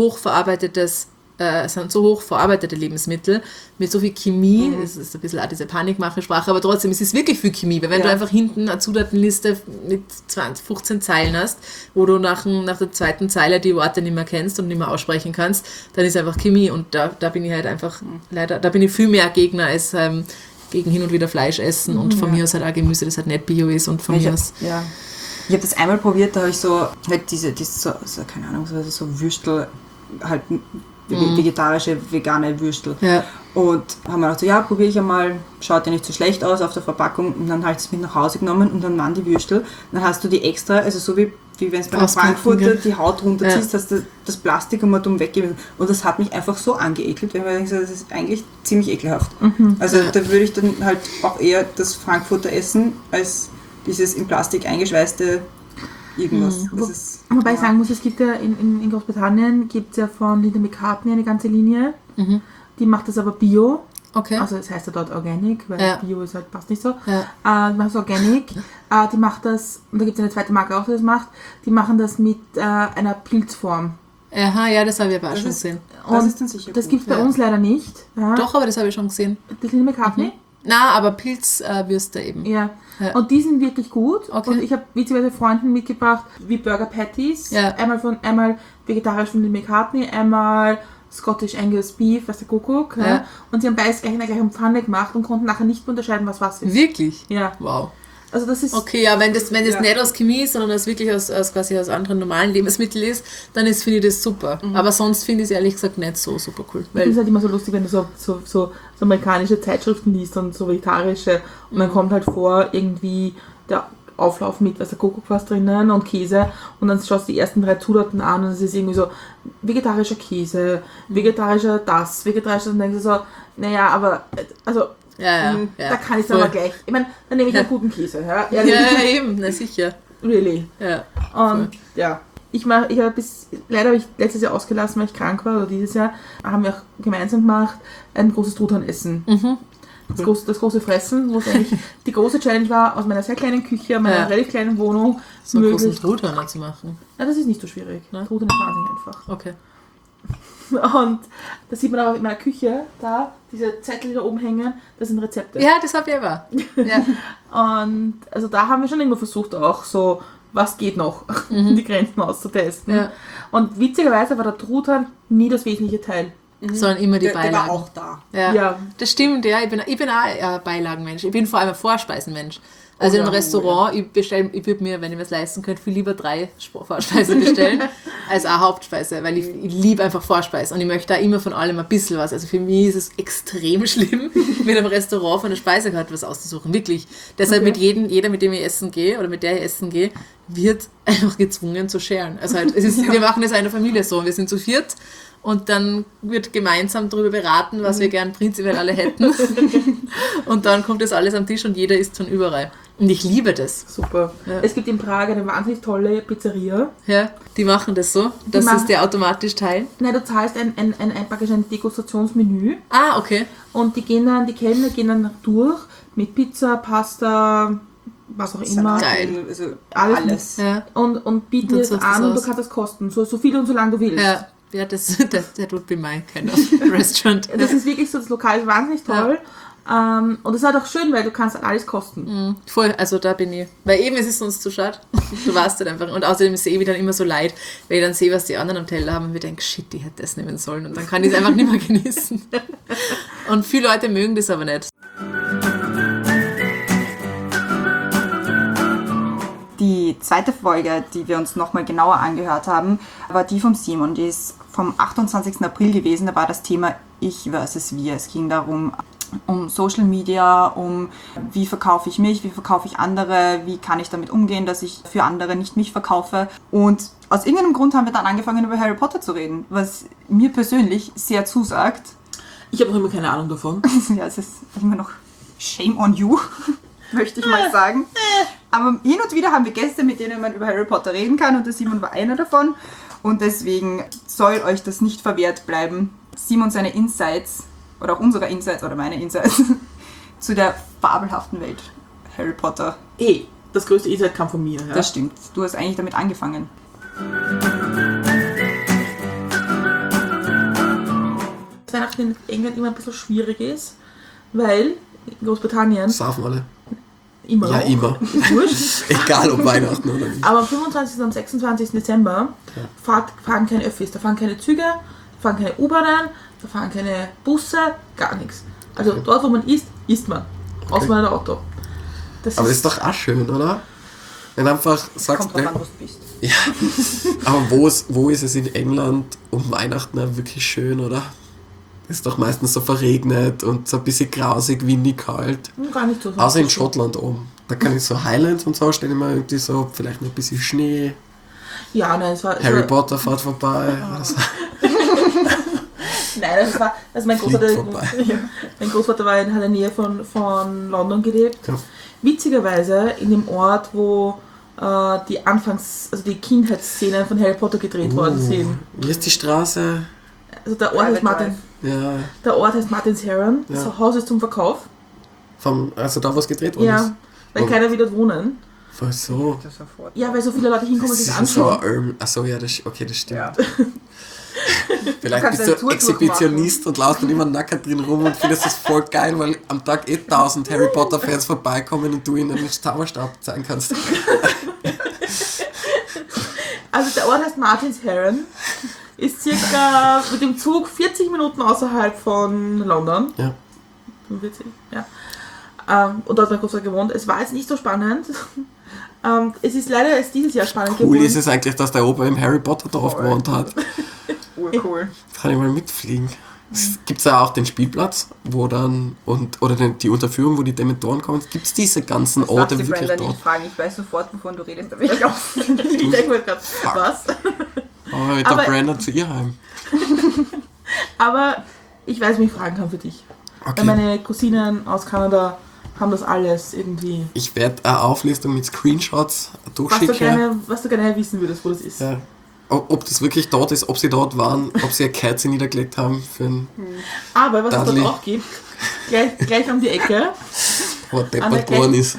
Speaker 4: sind so hoch verarbeitete Lebensmittel mit so viel Chemie, das ist ein bisschen auch diese Panikmache-Sprache, aber trotzdem, es ist wirklich viel Chemie, weil wenn du einfach hinten eine Zutatenliste mit 15 Zeilen hast, wo du nach der zweiten Zeile die Worte nicht mehr kennst und nicht mehr aussprechen kannst, dann ist einfach Chemie und da bin ich halt einfach, leider, da bin ich viel mehr Gegner als gegen hin und wieder Fleisch essen und von mir aus halt auch Gemüse, das halt nicht Bio ist und von mir aus...
Speaker 2: Ja. Ich habe das einmal probiert, da habe ich so halt keine Ahnung, so Würstel, halt vegetarische, vegane Würstel. Ja. Und haben wir gedacht, so, ja, probiere ich einmal, schaut ja nicht so schlecht aus auf der Verpackung und dann habe ich es mit nach Hause genommen und dann waren die Würstel, dann hast du die extra, also so wie wenn es bei einer Frankfurter die Haut runterziehst, dass du das Plastik einmal dumm weggeben und das hat mich einfach so angeekelt, weil ich mir denke, das ist eigentlich ziemlich ekelhaft. Also da würde ich dann halt auch eher das Frankfurter essen, als dieses in Plastik eingeschweißte irgendwas.
Speaker 5: Wobei ich sagen muss, es gibt ja in Großbritannien gibt es ja von Linda McCartney eine ganze Linie, die macht das aber Bio.
Speaker 4: Okay.
Speaker 5: Also das heißt ja dort Organic, weil Bio ist halt passt nicht so.
Speaker 4: Ja.
Speaker 5: Die macht das Organic, die macht das, und da gibt es eine zweite Marke auch, die das macht, die machen das mit einer Pilzform.
Speaker 4: Aha, ja, das habe ich aber auch schon gesehen.
Speaker 5: Das ist dann sicher das gibt es bei uns leider nicht. Ja.
Speaker 4: Doch, aber das habe ich schon gesehen.
Speaker 5: Das Linda McCartney?
Speaker 4: Na, aber Pilzwürste eben.
Speaker 5: Ja. Und die sind wirklich gut.
Speaker 4: Okay.
Speaker 5: Und ich habe witzigerweise Freunden mitgebracht, wie Burger Patties.
Speaker 4: Ja.
Speaker 5: Einmal vegetarisch von Linda McCartney, einmal Scottish Angus Beef, was der Kuckuck. Ja. Ja. Und sie haben beides gleich in der gleichen Pfanne gemacht und konnten nachher nicht mehr unterscheiden, was ist.
Speaker 4: Wirklich?
Speaker 5: Ja.
Speaker 4: Wow.
Speaker 5: Also das ist...
Speaker 4: Okay, ja, wenn das nicht aus Chemie ist, sondern das wirklich aus anderen normalen Lebensmitteln ist, dann finde ich das super. Aber sonst finde ich es ehrlich gesagt nicht so super cool.
Speaker 5: Ich finde es halt immer so lustig, wenn du so amerikanische Zeitschriften liest und so vegetarische und dann kommt halt vor irgendwie der Auflauf mit Kokosquass drinnen und Käse und dann schaust du die ersten 3 Zutaten an und es ist irgendwie so vegetarischer Käse, vegetarischer das, vegetarischer und dann denkst du so, naja, aber also
Speaker 4: Ja.
Speaker 5: da kann ich es aber gleich. Ich meine, dann nehme ich einen guten Käse. Ja,
Speaker 4: Ja, eben, na sicher.
Speaker 5: Really.
Speaker 4: Ja.
Speaker 5: Und ja, leider habe ich letztes Jahr ausgelassen, weil ich krank war, oder dieses Jahr, haben wir auch gemeinsam gemacht, ein großes Truthahnessen. Das große Fressen, wo es eigentlich die große Challenge war, aus meiner sehr kleinen Küche, meiner relativ kleinen Wohnung,
Speaker 4: So einen großen Truthahn zu machen.
Speaker 5: Ja, das ist nicht so schwierig. Truthahn ist wahnsinnig einfach.
Speaker 4: Okay.
Speaker 5: Und da sieht man aber in meiner Küche, da, diese Zettel, die da oben hängen, das sind Rezepte.
Speaker 4: Ja, das habe ich aber. Ja.
Speaker 5: Und also da haben wir schon irgendwo versucht, auch so, was geht noch, die Grenzen auszutesten.
Speaker 4: Ja.
Speaker 5: Und witzigerweise war der Truthahn nie das wesentliche Teil.
Speaker 4: Sondern immer die
Speaker 6: Der war
Speaker 4: Beilagen.
Speaker 6: auch da.
Speaker 4: Ja. Das stimmt, ja. Ich bin auch ein Beilagenmensch. Ich bin vor allem ein Vorspeisenmensch. Also im Restaurant, ich würde mir, wenn ich mir das leisten könnte, viel lieber 3 Vorspeisen bestellen, als eine Hauptspeise, weil ich liebe einfach Vorspeise und ich möchte da immer von allem ein bisschen was. Also für mich ist es extrem schlimm, mit einem Restaurant von der Speisekarte was auszusuchen, wirklich. Deshalb jeder, mit dem ich essen gehe oder mit der ich essen gehe, wird einfach gezwungen zu sharen. Also halt, wir machen das in einer Familie so, wir sind zu 4 und dann wird gemeinsam darüber beraten, was wir gern prinzipiell alle hätten. Und dann kommt das alles am Tisch und jeder isst von überall. Und ich liebe das.
Speaker 5: Super. Ja. Es gibt in Prag eine wahnsinnig tolle Pizzeria.
Speaker 4: Ja, die machen das so, dass es dir automatisch teilen.
Speaker 5: Nein, du zahlst praktisch ein Degustationsmenü.
Speaker 4: Ah, okay.
Speaker 5: Und die Kellner gehen dann durch mit Pizza, Pasta, was auch immer.
Speaker 4: Geil.
Speaker 2: Also
Speaker 5: Alles.
Speaker 4: Ja.
Speaker 5: Und bieten
Speaker 4: Und
Speaker 5: es
Speaker 4: dann
Speaker 5: an
Speaker 4: suchst du
Speaker 5: und du
Speaker 4: aus.
Speaker 5: kannst es kosten. So viel und so lange du willst.
Speaker 4: Ja, das would be my kind of restaurant.
Speaker 5: Das ist wirklich so, das Lokal ist wahnsinnig toll. Und es ist halt auch schön, weil du kannst halt alles kosten.
Speaker 4: Voll, also da bin ich. Weil eben, es ist sonst zu schade. Du warst halt einfach. Und außerdem sehe ich dann immer so leid, weil ich dann sehe, was die anderen am Teller haben und mir denke, shit, ich hätte das nehmen sollen. Und dann kann ich es einfach nicht mehr genießen. Und viele Leute mögen das aber nicht.
Speaker 2: Die zweite Folge, die wir uns nochmal genauer angehört haben, war die vom Simon. Die ist vom 28. April gewesen. Da war das Thema Ich versus Wir. Es ging darum, um Social Media, um wie verkaufe ich mich, wie verkaufe ich andere, wie kann ich damit umgehen, dass ich für andere nicht mich verkaufe. Und aus irgendeinem Grund haben wir dann angefangen, über Harry Potter zu reden, was mir persönlich sehr zusagt.
Speaker 3: Ich habe noch immer keine Ahnung davon.
Speaker 2: Ja, es ist immer noch shame on you, möchte ich mal sagen. Aber hin und wieder haben wir Gäste, mit denen man über Harry Potter reden kann und der Simon war einer davon. Und deswegen soll euch das nicht verwehrt bleiben. Simon seine Insights, oder auch unsere Insights, oder meine Insights, zu der fabelhaften Welt Harry Potter.
Speaker 3: Das größte Insight kam von mir. Ja?
Speaker 2: Das stimmt. Du hast eigentlich damit angefangen.
Speaker 5: Dass Weihnachten in England immer ein bisschen schwierig ist, weil in Großbritannien
Speaker 7: Saufen alle.
Speaker 5: immer
Speaker 7: Ja,
Speaker 5: noch,
Speaker 7: immer.
Speaker 5: ist wurscht.
Speaker 7: Egal ob Weihnachten oder nicht.
Speaker 5: Aber am 25. und 26. Dezember fahren keine Öffis, da fahren keine Züge, da fahren keine U-Bahnen, da fahren keine Busse, gar nichts. Also dort, wo man isst man. Außer man hat ein Auto.
Speaker 7: Aber das ist doch auch schön, oder? Wenn du einfach sagst,
Speaker 2: Kommt drauf an, wo du bist.
Speaker 7: ja, aber wo ist es in England um Weihnachten auch wirklich schön, oder? Ist doch meistens so verregnet und so ein bisschen grausig, windig, kalt.
Speaker 5: Gar nicht so.
Speaker 7: Außer in Schottland oben. Da kann ich so Highlands und so, stelle ich mir irgendwie so, vielleicht noch ein bisschen Schnee.
Speaker 5: Ja, nein, es war...
Speaker 7: Harry Potter fährt vorbei. Oder so.
Speaker 5: Nein, mein Großvater,
Speaker 7: Fliegt vorbei.
Speaker 5: mein Großvater hat in der Nähe von London gelebt.
Speaker 7: Ja.
Speaker 5: Witzigerweise in dem Ort, wo die Kindheitsszenen von Harry Potter gedreht worden sind.
Speaker 7: Wie ist die Straße?
Speaker 5: Also der Ort heißt
Speaker 7: Ja,
Speaker 5: Der Ort heißt Martin's Heron.
Speaker 7: Ja.
Speaker 5: Das Haus ist zum Verkauf.
Speaker 7: also da, wo es gedreht worden ist.
Speaker 5: Ja, weil
Speaker 7: Oh.
Speaker 5: keiner will dort wohnen.
Speaker 7: Voll so.
Speaker 5: Ja, weil so viele Leute hinkommen und
Speaker 7: Das
Speaker 5: sich
Speaker 7: ist
Speaker 5: anschauen.
Speaker 7: Achso, ja, das stimmt.
Speaker 2: Ja.
Speaker 7: Vielleicht
Speaker 2: kannst
Speaker 7: bist
Speaker 2: eine
Speaker 7: du
Speaker 2: Tour
Speaker 7: Exhibitionist und laufst dann immer nackert drin rum und findest das voll geil, weil am Tag 1000 Harry Potter Fans vorbeikommen und du ihnen den Zauberstab zeigen kannst.
Speaker 5: Also der Ort heißt Martin's Heron. Ist circa mit dem Zug 40 Minuten außerhalb von London.
Speaker 7: Ja.
Speaker 5: 45, ja. Und dort hat mein Großvater gewohnt. Es war jetzt nicht so spannend. Es ist leider erst dieses Jahr spannend
Speaker 7: Cool
Speaker 5: geworden.
Speaker 7: ist es eigentlich, dass der Opa im Harry Potter Dorf gewohnt hat.
Speaker 2: Urcool.
Speaker 7: Kann ich mal mitfliegen. Es gibt ja auch den Spielplatz, wo dann, oder die Unterführung, wo die Dementoren kommen. Gibt es diese ganzen Orte
Speaker 2: die
Speaker 7: wirklich
Speaker 2: Brenda
Speaker 7: dort?
Speaker 2: nicht fragen, ich weiß sofort, wovon du redest, aber ich auch.
Speaker 5: Ich denke mir gerade, was?
Speaker 7: Aber mit
Speaker 5: Aber-
Speaker 7: der Brenda zu ihr heim.
Speaker 5: Aber ich weiß, wie ich fragen kann für dich. Weil
Speaker 7: Okay.
Speaker 5: meine Cousinen aus Kanada haben das alles irgendwie.
Speaker 7: Ich werde eine Auflistung mit Screenshots
Speaker 5: Was du,
Speaker 7: durchschicken.
Speaker 5: gerne wissen würdest, wo das ist.
Speaker 7: Ja. Ob das wirklich dort ist, ob sie dort waren, ob sie eine Kerze niedergelegt haben für einen
Speaker 5: Aber was es
Speaker 7: Dudley.
Speaker 5: dort auch gibt, gleich um die Ecke,
Speaker 7: wo
Speaker 5: An der
Speaker 7: deppert worden ist.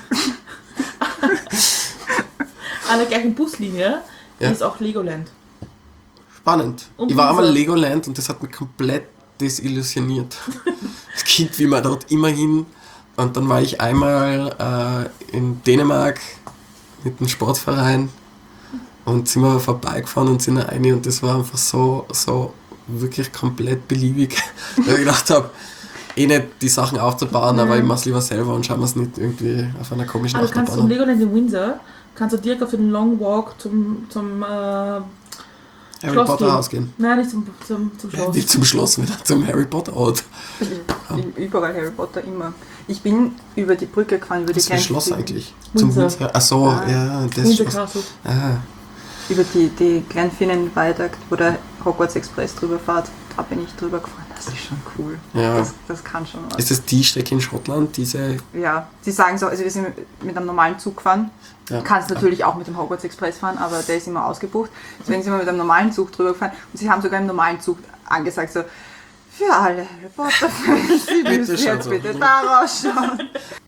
Speaker 5: an der gleichen Buslinie,
Speaker 7: Ja.
Speaker 5: ist auch Legoland.
Speaker 7: Spannend.
Speaker 5: Und
Speaker 7: Ich war einmal
Speaker 5: Windsor.
Speaker 7: Legoland und das hat mich komplett desillusioniert. Das Kind will man dort immer hin. Und dann war ich einmal in Dänemark mit dem Sportverein und sind wir vorbeigefahren und sind rein und das war einfach so wirklich komplett beliebig. Weil ich gedacht habe, nicht die Sachen aufzubauen, aber ich mache es lieber selber und schauen wir es nicht irgendwie auf einer komischen
Speaker 5: Aber du kannst
Speaker 7: Achterbahn
Speaker 5: zum
Speaker 7: an.
Speaker 5: Legoland in Windsor, kannst du direkt auf den Long Walk zum
Speaker 7: Harry
Speaker 5: Schloss
Speaker 7: Potter
Speaker 5: gehen.
Speaker 7: Haus gehen.
Speaker 5: Nein, nicht zum Schloss.
Speaker 7: Nicht zum Schloss wieder, zum Harry Potter Ort.
Speaker 2: Überall Harry Potter, immer. Ich bin über die Brücke gefahren, über die
Speaker 7: Was für ein
Speaker 2: kleine
Speaker 7: Schloss
Speaker 2: Brücke.
Speaker 7: eigentlich?
Speaker 5: Windsor.
Speaker 7: Zum Windsor. Achso, ja, das
Speaker 5: Windsor
Speaker 7: Schloss.
Speaker 5: Castle.
Speaker 7: Ah,
Speaker 2: Über die kleinen Finnenviadukt, wo der Hogwarts Express drüber fährt. Da bin ich drüber gefahren. Das ist schon cool.
Speaker 7: Ja.
Speaker 2: Das kann schon was.
Speaker 7: ist das die Strecke in Schottland, diese...
Speaker 2: Ja, sie sagen so, also wir sind mit einem normalen Zug gefahren.
Speaker 7: Ja.
Speaker 2: Du kannst natürlich auch mit dem Hogwarts Express fahren, aber der ist immer ausgebucht. Deswegen sind wir mit einem normalen Zug drüber gefahren und sie haben sogar im normalen Zug angesagt so, für alle Harry Potter Fans, Sie
Speaker 7: Bitte
Speaker 2: müssen
Speaker 7: schau
Speaker 2: jetzt
Speaker 7: so.
Speaker 2: bitte da rausschauen.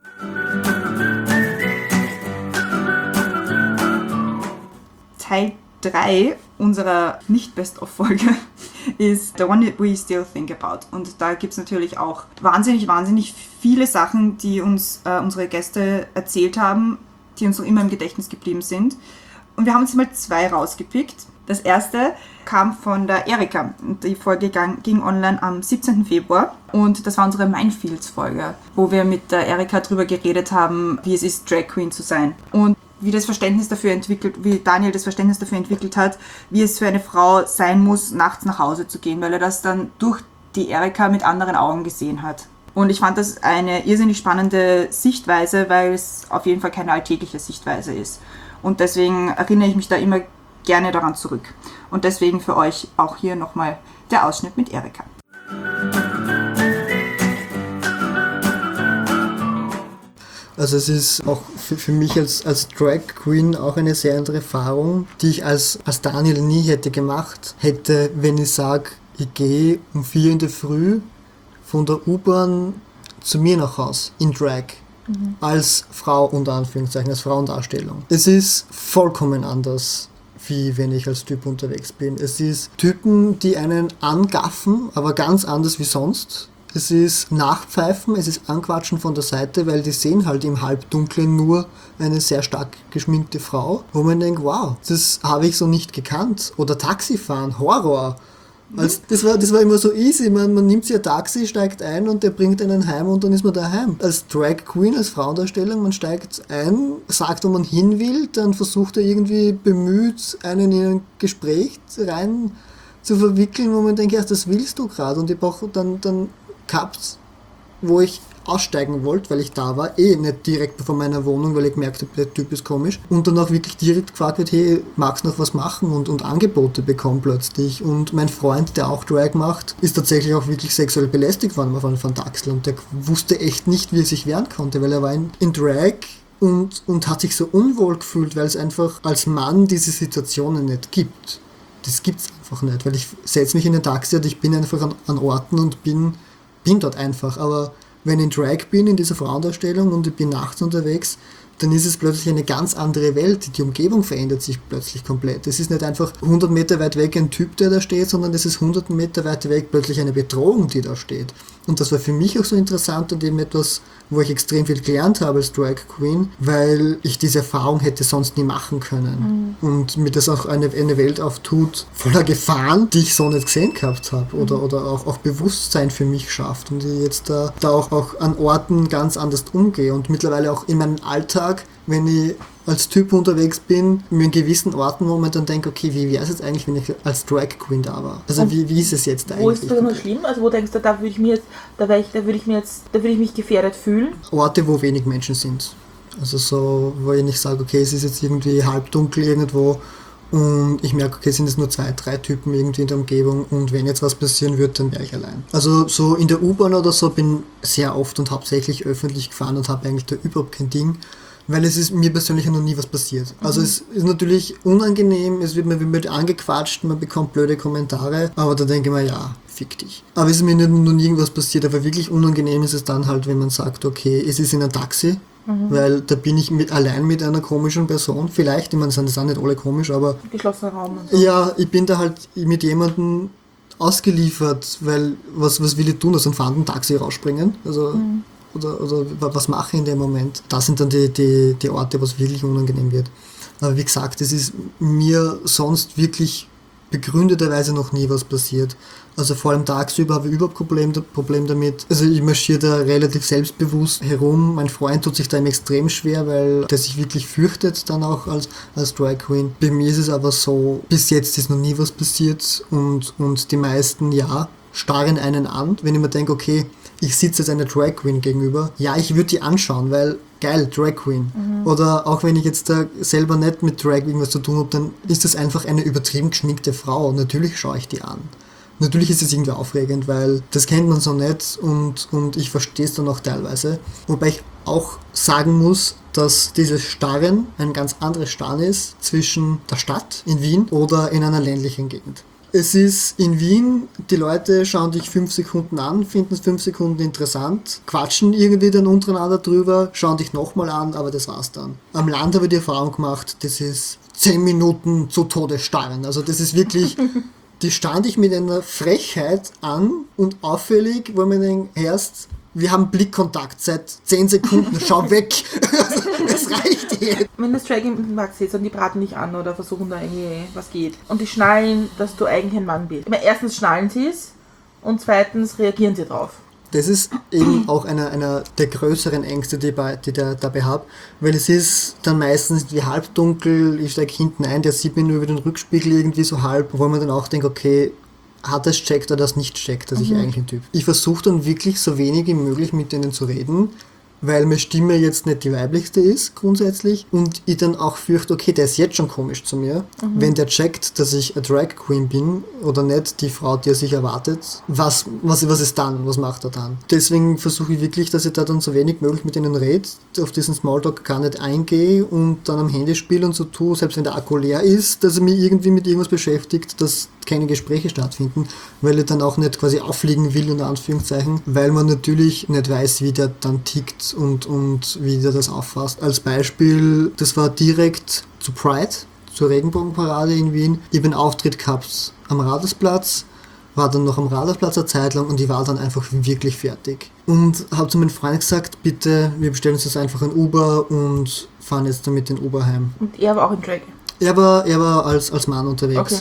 Speaker 2: Teil 3 unserer Nicht-Best-of-Folge ist The One We Still Think About. Und da gibt es natürlich auch wahnsinnig viele Sachen, die uns unsere Gäste erzählt haben, die uns noch immer im Gedächtnis geblieben sind. Und wir haben uns mal 2 rausgepickt. Das erste kam von der Erika. Und die Folge ging online am 17. Februar. Und das war unsere Minefields-Folge, wo wir mit der Erika darüber geredet haben, wie es ist, Drag Queen zu sein. Und wie Daniel das Verständnis dafür entwickelt hat, wie es für eine Frau sein muss, nachts nach Hause zu gehen, weil er das dann durch die Erika mit anderen Augen gesehen hat. Und ich fand das eine irrsinnig spannende Sichtweise, weil es auf jeden Fall keine alltägliche Sichtweise ist. Und deswegen erinnere ich mich da immer gerne daran zurück. Und deswegen für euch auch hier nochmal der Ausschnitt mit Erika.
Speaker 6: Also es ist auch für mich als Drag Queen auch eine sehr andere Erfahrung, die ich als Daniel nie hätte gemacht hätte, wenn ich sage, ich gehe um 4 in der Früh von der U-Bahn zu mir nach Haus in Drag. Als Frau unter Anführungszeichen, als Frauendarstellung. Es ist vollkommen anders, wie wenn ich als Typ unterwegs bin. Es ist Typen, die einen angaffen, aber ganz anders wie sonst. Es ist Nachpfeifen, es ist Anquatschen von der Seite, weil die sehen halt im Halbdunklen nur eine sehr stark geschminkte Frau, wo man denkt, wow, das habe ich so nicht gekannt. Oder Taxifahren, Horror. Das war immer so easy, man nimmt sich ein Taxi, steigt ein und der bringt einen heim und dann ist man daheim. Als Drag Queen, als Frauendarstellung, man steigt ein, sagt, wo man hin will, dann versucht er irgendwie bemüht, einen in ein Gespräch rein zu verwickeln, wo man denkt, ja, das willst du gerade und ich brauche dann gehabt, wo ich aussteigen wollte, weil ich da war, nicht direkt vor meiner Wohnung, weil ich gemerkt habe, der Typ ist komisch. Und dann auch wirklich direkt gefragt wird, hey, magst du noch was machen? Und Angebote bekommen plötzlich. Und mein Freund, der auch Drag macht, ist tatsächlich auch wirklich sexuell belästigt worden von Daxel. Und der wusste echt nicht, wie er sich wehren konnte, weil er war in Drag und hat sich so unwohl gefühlt, weil es einfach als Mann diese Situationen nicht gibt. Das gibt's einfach nicht, weil ich setze mich in ein Taxi und ich bin einfach an Orten und bin dort einfach. Aber wenn ich in Drag bin, in dieser Frauendarstellung und ich bin nachts unterwegs, dann ist es plötzlich eine ganz andere Welt. Die Umgebung verändert sich plötzlich komplett. Es ist nicht einfach 100 Meter weit weg ein Typ, der da steht, sondern es ist 100 Meter weit weg plötzlich eine Bedrohung, die da steht. Und das war für mich auch so interessant und eben etwas, wo ich extrem viel gelernt habe als Drag Queen, weil ich diese Erfahrung hätte sonst nie machen können. Und mir das auch eine Welt auftut, voller Gefahren, die ich so nicht gesehen gehabt habe oder auch Bewusstsein für mich schafft und ich jetzt da auch an Orten ganz anders umgehe und mittlerweile auch in meinem Alltag, wenn ich als Typ unterwegs bin, in gewissen Orten, wo man dann denkt, okay, wie wäre es jetzt eigentlich, wenn ich als Drag Queen da war? Also wie ist es jetzt eigentlich?
Speaker 5: Wo ist das immer schlimm? Also wo denkst du, da würde ich mich gefährdet fühlen?
Speaker 6: Orte, wo wenig Menschen sind. Also so, wo ich nicht sage, okay, es ist jetzt irgendwie halbdunkel irgendwo und ich merke, okay, sind es nur 2, 3 Typen irgendwie in der Umgebung und wenn jetzt was passieren wird, dann wäre ich allein. Also so in der U-Bahn oder so bin sehr oft und hauptsächlich öffentlich gefahren und habe eigentlich da überhaupt kein Ding, weil es ist mir persönlich noch nie was passiert. Also es ist natürlich unangenehm, man wird angequatscht, man bekommt blöde Kommentare, aber da denke ich mir, ja, fick dich. Aber es ist mir noch nie irgendwas passiert, aber wirklich unangenehm ist es dann halt, wenn man sagt, okay, es ist in einem Taxi, weil da bin ich allein mit einer komischen Person, vielleicht, ich meine, sind das auch nicht alle komisch, aber
Speaker 5: Geschlossener Raum und so.
Speaker 6: ja, ich bin da halt mit jemandem ausgeliefert, weil was will ich tun, aus einem fahrenden Taxi rausspringen? Also oder was mache ich in dem Moment? Das sind dann die Orte, wo es wirklich unangenehm wird. Aber wie gesagt, es ist mir sonst wirklich begründeterweise noch nie was passiert. Also vor allem tagsüber habe ich überhaupt kein Problem damit. Also ich marschiere da relativ selbstbewusst herum. Mein Freund tut sich da eben extrem schwer, weil der sich wirklich fürchtet dann auch als Drag Queen. Bei mir ist es aber so, bis jetzt ist noch nie was passiert und die meisten, ja, starren einen an. Wenn ich mir denke, okay, ich sitze jetzt einer Drag Queen gegenüber, ja, ich würde die anschauen, weil geil, Drag Queen. Oder auch wenn ich jetzt da selber nicht mit Drag irgendwas zu tun habe, dann ist das einfach eine übertrieben geschminkte Frau. Natürlich schaue ich die an. Natürlich ist es irgendwie aufregend, weil das kennt man so nicht und ich verstehe es dann auch teilweise. Wobei ich auch sagen muss, dass dieses Starren ein ganz anderes Starren ist zwischen der Stadt in Wien oder in einer ländlichen Gegend. Es ist in Wien, die Leute schauen dich 5 Sekunden an, finden es 5 Sekunden interessant, quatschen irgendwie dann untereinander drüber, schauen dich nochmal an, aber das war's dann. Am Land habe ich die Erfahrung gemacht, das ist 10 Minuten zu Tode starren. Also das ist wirklich, die starren dich mit einer Frechheit an und auffällig, wo man denkt, erst, wir haben Blickkontakt seit 10 Sekunden, schau weg. Das reicht jetzt.
Speaker 5: Wenn das Drag im Max sitzt und die braten dich an oder versuchen da irgendwie, was geht. Und die schnallen, dass du eigentlich ein Mann bist. Aber erstens schnallen sie es und zweitens reagieren sie drauf.
Speaker 6: Das ist eben auch einer der größeren Ängste, die ich dabei habe, weil es ist dann meistens wie halbdunkel, ich steige hinten ein, der sieht mich nur über den Rückspiegel irgendwie so halb, wo man dann auch denkt, okay, hat das checkt oder das nicht checkt, dass ich eigentlich ein Typ. Ich versuche dann wirklich so wenig wie möglich mit denen zu reden, weil meine Stimme jetzt nicht die weiblichste ist, grundsätzlich, und ich dann auch fürchte, okay, der ist jetzt schon komisch zu mir. Wenn der checkt, dass ich eine Drag Queen bin oder nicht die Frau, die er sich erwartet, was ist dann? Was macht er dann? Deswegen versuche ich wirklich, dass ich da dann so wenig möglich mit denen rede, auf diesen Smalltalk gar nicht eingehe und dann am Handy spiele und so tue, selbst wenn der Akku leer ist, dass er mich irgendwie mit irgendwas beschäftigt, dass keine Gespräche stattfinden, weil er dann auch nicht quasi auffliegen will, unter Anführungszeichen, weil man natürlich nicht weiß, wie der dann tickt und wie der das auffasst. Als Beispiel, das war direkt zu Pride, zur Regenbogenparade in Wien. Ich habe einen Auftritt gehabt am Radarsplatz, war dann noch am Radarsplatz eine Zeit lang und ich war dann einfach wirklich fertig. Und habe zu meinem Freund gesagt, bitte, wir bestellen uns jetzt einfach ein Uber und fahren jetzt damit den Uber heim.
Speaker 5: Und er war auch in Drag.
Speaker 6: Er war als Mann unterwegs.
Speaker 5: Okay.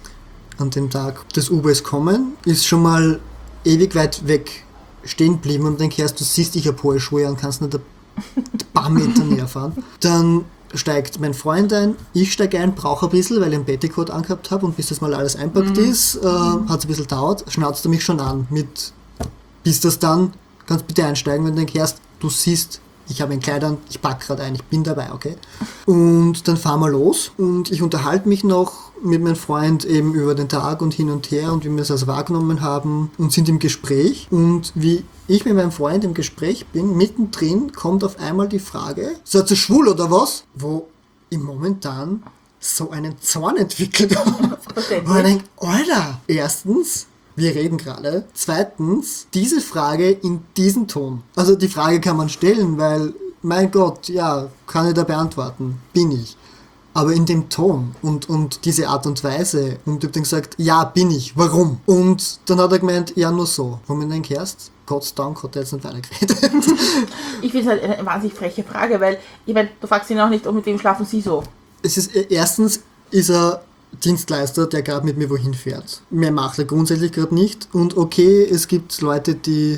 Speaker 6: An dem Tag. Das Uber ist kommen, ist schon mal ewig weit weg stehen geblieben und denke, du siehst, ich habe hohe Schuhe und kannst nicht ein paar Meter näher fahren. Dann steigt mein Freund ein, ich steige ein, brauche ein bisschen, weil ich einen Petticoat angehabt habe und bis das mal alles einpackt ist, hat es ein bisschen dauert, schnauzt er mich schon an mit, bis das dann, kannst bitte einsteigen, wenn du denkst, du siehst, ich habe ein Kleid an, ich packe gerade ein, ich bin dabei, okay? Und dann fahren wir los und ich unterhalte mich noch mit meinem Freund eben über den Tag und hin und her und wie wir es also wahrgenommen haben und sind im Gespräch. Und wie ich mit meinem Freund im Gespräch bin, mittendrin kommt auf einmal die Frage, seid ihr schwul oder was? Wo ich momentan so einen Zorn entwickelt habe. Wo ich denke, Alter, erstens, wir reden gerade. Zweitens, diese Frage in diesem Ton. Also die Frage kann man stellen, weil, mein Gott, ja, kann ich da beantworten. Bin ich. Aber in dem Ton und diese Art und Weise. Und ich habe dann gesagt, ja, bin ich. Warum? Und dann hat er gemeint, ja, nur so. Wo man denkt, erst, Gott sei Dank hat er jetzt nicht weitergeredet.
Speaker 5: Ich finde es halt eine wahnsinnig freche Frage, weil, ich meine, du fragst ihn auch nicht, mit wem schlafen sie so.
Speaker 6: Erstens ist er Dienstleister, der gerade mit mir wohin fährt. Mehr macht er grundsätzlich gerade nicht. Und okay, es gibt Leute, die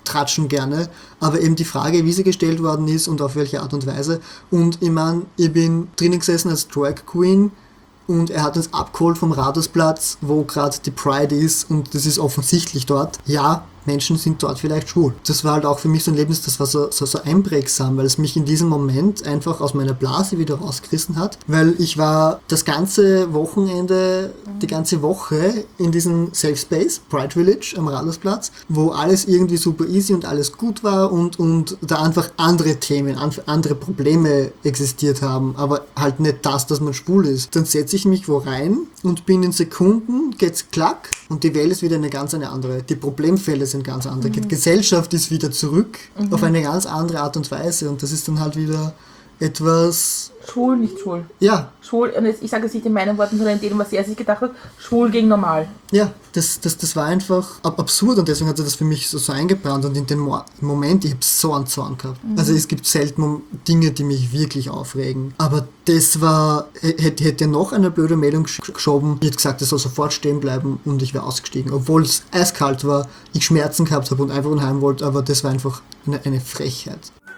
Speaker 6: tratschen gerne, aber eben die Frage, wie sie gestellt worden ist und auf welche Art und Weise. Und ich meine, ich bin drinnen gesessen als Drag Queen und er hat uns abgeholt vom Rathausplatz, wo gerade die Pride ist und das ist offensichtlich dort. Ja, Menschen sind dort vielleicht schwul. Das war halt auch für mich so ein Erlebnis, das war so einprägsam, weil es mich in diesem Moment einfach aus meiner Blase wieder rausgerissen hat, weil ich war das ganze Wochenende, die ganze Woche in diesem Safe Space, Pride Village am Rathausplatz, wo alles irgendwie super easy und alles gut war und da einfach andere Themen, andere Probleme existiert haben, aber halt nicht das, dass man schwul ist. Dann setze ich mich wo rein und binnen Sekunden geht's klack und die Welt ist wieder eine ganz andere. Die Problemfälle sind ganz andere. Die Gesellschaft ist wieder zurück auf eine ganz andere Art und Weise und das ist dann halt wieder etwas...
Speaker 5: Schwul, nicht schwul.
Speaker 6: Ja.
Speaker 5: Schwul, und ich sage es nicht in meinen Worten, sondern in dem, was er sich gedacht hat, schwul gegen normal.
Speaker 6: Ja, das war einfach absurd und deswegen hat er das für mich so eingebrannt und in dem Moment, ich habe so einen Zorn gehabt. Also es gibt selten Dinge, die mich wirklich aufregen. Aber das war, hätte noch eine blöde Meldung geschoben, ich hätte gesagt, er soll sofort stehen bleiben und ich wäre ausgestiegen. Obwohl es eiskalt war, ich Schmerzen gehabt habe und einfach unheim wollte, aber das war einfach eine Frechheit.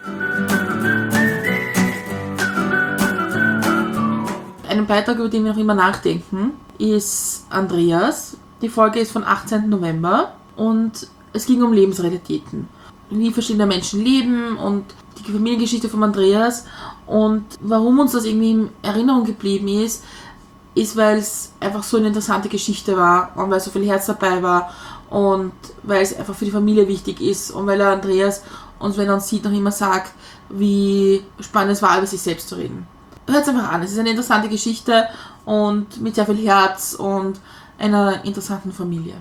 Speaker 3: Ein Beitrag, über den wir noch immer nachdenken, ist Andreas. Die Folge ist von 18. November und es ging um Lebensrealitäten. Wie verschiedene Menschen leben und die Familiengeschichte von Andreas. Und warum uns das irgendwie in Erinnerung geblieben ist, weil es einfach so eine interessante Geschichte war und weil so viel Herz dabei war und weil es einfach für die Familie wichtig ist und weil Andreas uns, wenn er uns sieht, noch immer sagt, wie spannend es war, über sich selbst zu reden. Hört es einfach an, es ist eine interessante Geschichte und mit sehr viel Herz und einer interessanten Familie.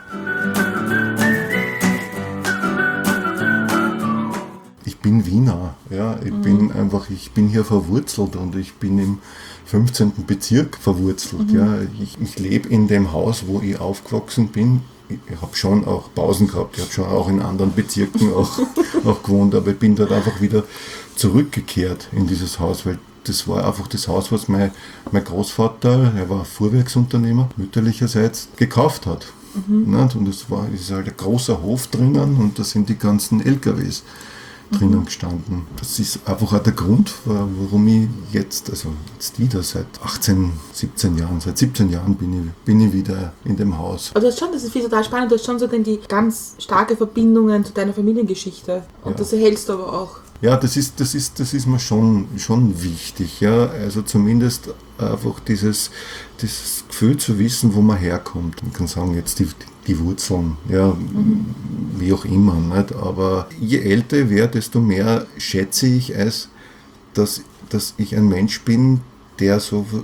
Speaker 8: Ich bin Wiener, ja, ich bin hier verwurzelt und ich bin im 15. Bezirk verwurzelt, ja. Ich lebe in dem Haus, wo ich aufgewachsen bin. Ich habe schon auch Pausen gehabt, ich habe schon auch in anderen Bezirken auch gewohnt, aber ich bin dort einfach wieder zurückgekehrt in dieses Haus, weil das war einfach das Haus, was mein Großvater, er war Fuhrwerksunternehmer, mütterlicherseits, gekauft hat. Und es ist halt ein großer Hof drinnen und da sind die ganzen LKWs drinnen gestanden. Das ist einfach auch der Grund, warum ich jetzt wieder seit 17 Jahren bin ich wieder in dem Haus.
Speaker 5: Aber du hast schon, das ist total spannend, du hast schon so die ganz starke Verbindungen zu deiner Familiengeschichte und
Speaker 8: Ja.
Speaker 5: das erhältst du aber auch.
Speaker 8: Ja, das ist mir schon wichtig, ja, also zumindest einfach dieses Gefühl zu wissen, wo man herkommt. Man kann sagen, jetzt die Wurzeln, ja, wie auch immer, nicht? Aber je älter ich werde, desto mehr schätze ich es, dass ich ein Mensch bin, der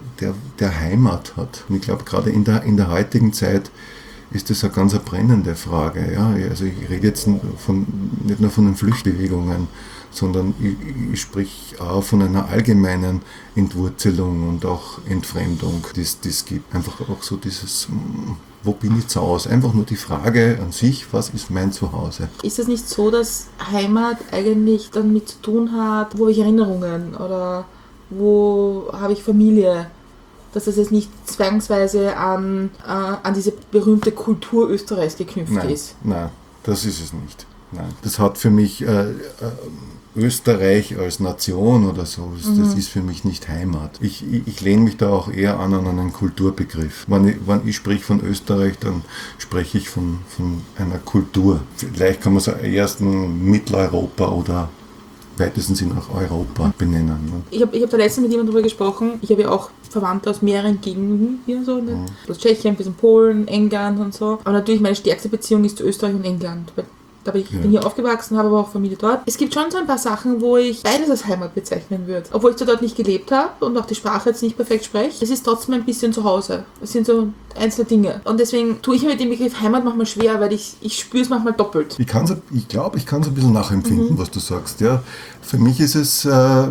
Speaker 8: Heimat hat. Und ich glaube, gerade in der heutigen Zeit ist das eine ganz brennende Frage. Ja? Also ich rede jetzt nicht nur von den Flüchtbewegungen, sondern ich sprich auch von einer allgemeinen Entwurzelung und auch Entfremdung, die es gibt. Einfach auch so dieses, wo bin ich zu Hause? Einfach nur die Frage an sich, was ist mein Zuhause?
Speaker 5: Ist es nicht so, dass Heimat eigentlich damit zu tun hat, wo habe ich Erinnerungen oder wo habe ich Familie? Dass das jetzt nicht zwangsweise an diese berühmte Kultur Österreichs geknüpft ist.
Speaker 8: Nein, das ist es nicht. Nein. Das hat für mich Österreich als Nation oder so, das ist für mich nicht Heimat. Ich lehne mich da auch eher an einen Kulturbegriff. Wenn ich spreche von Österreich, dann spreche ich von einer Kultur. Vielleicht kann man es erst in Mitteleuropa oder weitesten Sinne auch Europa benennen. Ne?
Speaker 5: Ich hab da letztens mit jemandem darüber gesprochen. Ich habe ja auch Verwandte aus mehreren Gegenden hier, so aus Tschechien, bis in Polen, England und so. Aber natürlich meine stärkste Beziehung ist zu Österreich und England. Ich bin hier aufgewachsen, habe aber auch Familie dort. Es gibt schon so ein paar Sachen, wo ich beides als Heimat bezeichnen würde. Obwohl ich zwar dort nicht gelebt habe und auch die Sprache jetzt nicht perfekt spreche, es ist trotzdem ein bisschen zu Hause. Es sind so einzelne Dinge. Und deswegen tue ich mir mit dem Begriff Heimat manchmal schwer, weil ich spüre es manchmal doppelt.
Speaker 8: Ich glaube, ich kann es ein bisschen nachempfinden, was du sagst. Ja. Für mich ist es ich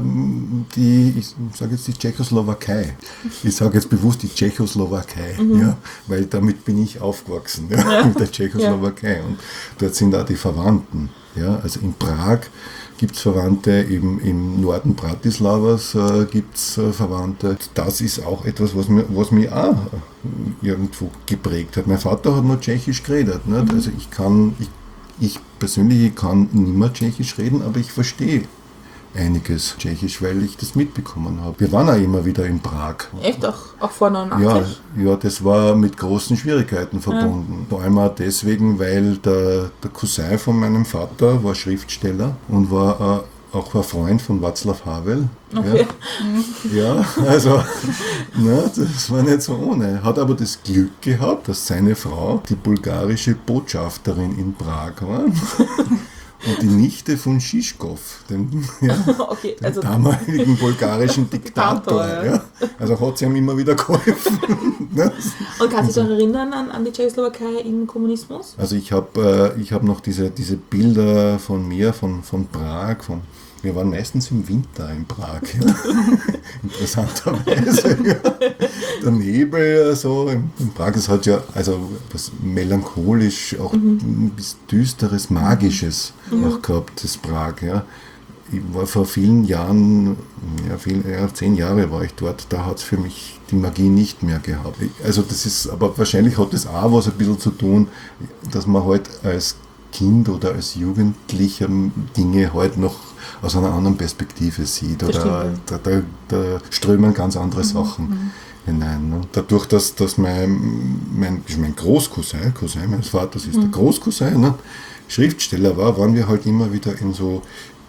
Speaker 8: sage jetzt die Tschechoslowakei. Ich sage jetzt bewusst die Tschechoslowakei, ja, weil damit bin ich aufgewachsen, ja, mit der Tschechoslowakei. Ja. Und dort sind auch die Verwandten. Ja. Also in Prag gibt es Verwandte, im Norden Bratislavas gibt es Verwandte. Das ist auch etwas, was mich auch irgendwo geprägt hat. Mein Vater hat nur Tschechisch geredet. Nicht? Also Ich persönlich kann nicht mehr Tschechisch reden, aber ich verstehe einiges Tschechisch, weil ich das mitbekommen habe. Wir waren auch immer wieder in Prag.
Speaker 5: Echt? Auch vor 89?
Speaker 8: Ja, das war mit großen Schwierigkeiten verbunden. Vor allem auch deswegen, weil der Cousin von meinem Vater war Schriftsteller und war auch ein Freund von Václav Havel.
Speaker 5: Okay.
Speaker 8: Ja, also das war nicht so ohne. Hat aber das Glück gehabt, dass seine Frau die bulgarische Botschafterin in Prag war. Und die Nichte von Schischkow, dem
Speaker 5: Okay, also
Speaker 8: damaligen bulgarischen Diktator.
Speaker 5: Diktator,
Speaker 8: Ja. Also hat sie ihm immer wieder geholfen.
Speaker 5: Und kannst du dich noch erinnern an die Tschechoslowakei im Kommunismus?
Speaker 8: Also ich hab noch diese Bilder von mir, von Prag, wir waren meistens im Winter in Prag, ja. Interessanterweise. Ja. Der Nebel, so in Prag, das hat ja also was melancholisch, auch ein bisschen düsteres, magisches auch gehabt, das Prag. Ja. Ich war vor vielen Jahren, 10 Jahre war ich dort, da hat es für mich die Magie nicht mehr gehabt. Also das ist, aber wahrscheinlich hat das auch was ein bisschen zu tun, dass man halt als Kind oder als Jugendlicher Dinge halt noch aus einer anderen Perspektive sieht. Oder da strömen ganz andere Sachen hinein. Ne? Dadurch, dass mein Großcousin, Cousin meines Vaters ist der Großcousin, ne, Schriftsteller war, waren wir halt immer wieder in so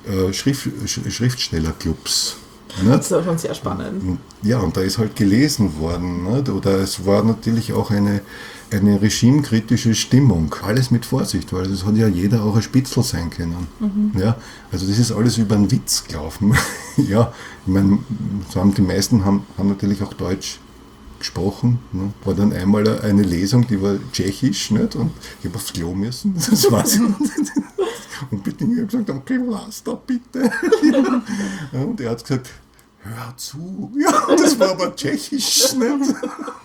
Speaker 8: Schriftstellerclubs. Ne?
Speaker 5: Das war schon sehr spannend.
Speaker 8: Ja, und da ist halt gelesen worden. Ne? Oder es war natürlich auch eine regimekritische Stimmung. Alles mit Vorsicht, weil es hat ja jeder auch ein Spitzel sein können. Ja, also das ist alles über einen Witz gelaufen. Ja, ich meine, die meisten haben natürlich auch Deutsch gesprochen. Ne? War dann einmal eine Lesung, die war tschechisch, nicht? Und ich habe aufs Klo müssen, das weiß ich. Und bitte, ich habe gesagt, okay, lass da bitte. Ja, und er hat gesagt, hör zu. Ja, das war aber tschechisch. Nicht?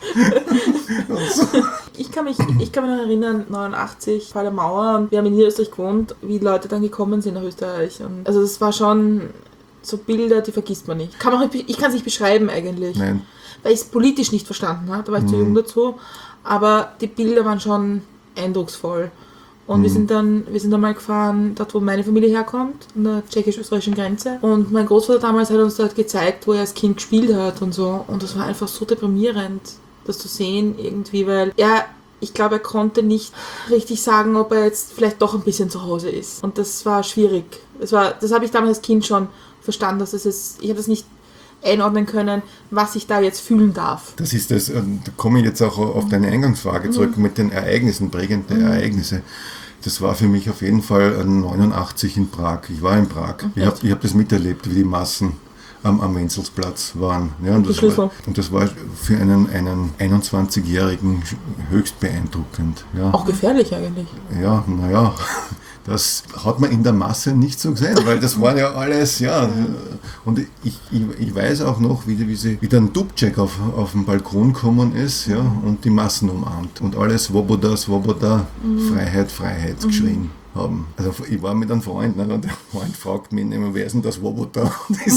Speaker 8: So.
Speaker 5: Ich kann mich noch erinnern, 89, Fall der Mauer, und wir haben in Niederösterreich gewohnt, wie Leute dann gekommen sind nach Österreich. Und also das war schon so Bilder, die vergisst man nicht. Ich kann es nicht beschreiben eigentlich.
Speaker 8: Nein.
Speaker 5: Weil ich es politisch nicht verstanden habe, da war ich zu jung dazu. Aber die Bilder waren schon eindrucksvoll. Und wir sind dann mal gefahren, dort wo meine Familie herkommt, an der tschechisch-österreichischen Grenze. Und mein Großvater damals hat uns dort gezeigt, wo er als Kind gespielt hat und so. Und das war einfach so deprimierend, das zu sehen irgendwie, weil ich glaube, er konnte nicht richtig sagen, ob er jetzt vielleicht doch ein bisschen zu Hause ist. Und das war schwierig. Das habe ich damals als Kind schon verstanden, ich habe das nicht einordnen können, was ich da jetzt fühlen darf.
Speaker 8: Das ist das, da komme ich jetzt auch auf deine Eingangsfrage zurück mit den Ereignissen, prägenden Ereignisse. Das war für mich auf jeden Fall 89 in Prag. Ich war in Prag. Ich hab das miterlebt, wie die Massen am Wenzelsplatz waren. Ja, und das war für einen 21-Jährigen höchst beeindruckend. Ja.
Speaker 5: Auch gefährlich eigentlich.
Speaker 8: Ja, naja. Das hat man in der Masse nicht so gesehen, weil das war ja alles, ja. Und ich weiß auch noch, wie dann Dubček auf den Balkon gekommen ist, ja, und die Massen umarmt. Und alles Svoboda, Freiheit, Freiheit geschrien haben. Also ich war mit einem Freund, ne, und der Freund fragt mich immer, wer ist denn das Svoboda?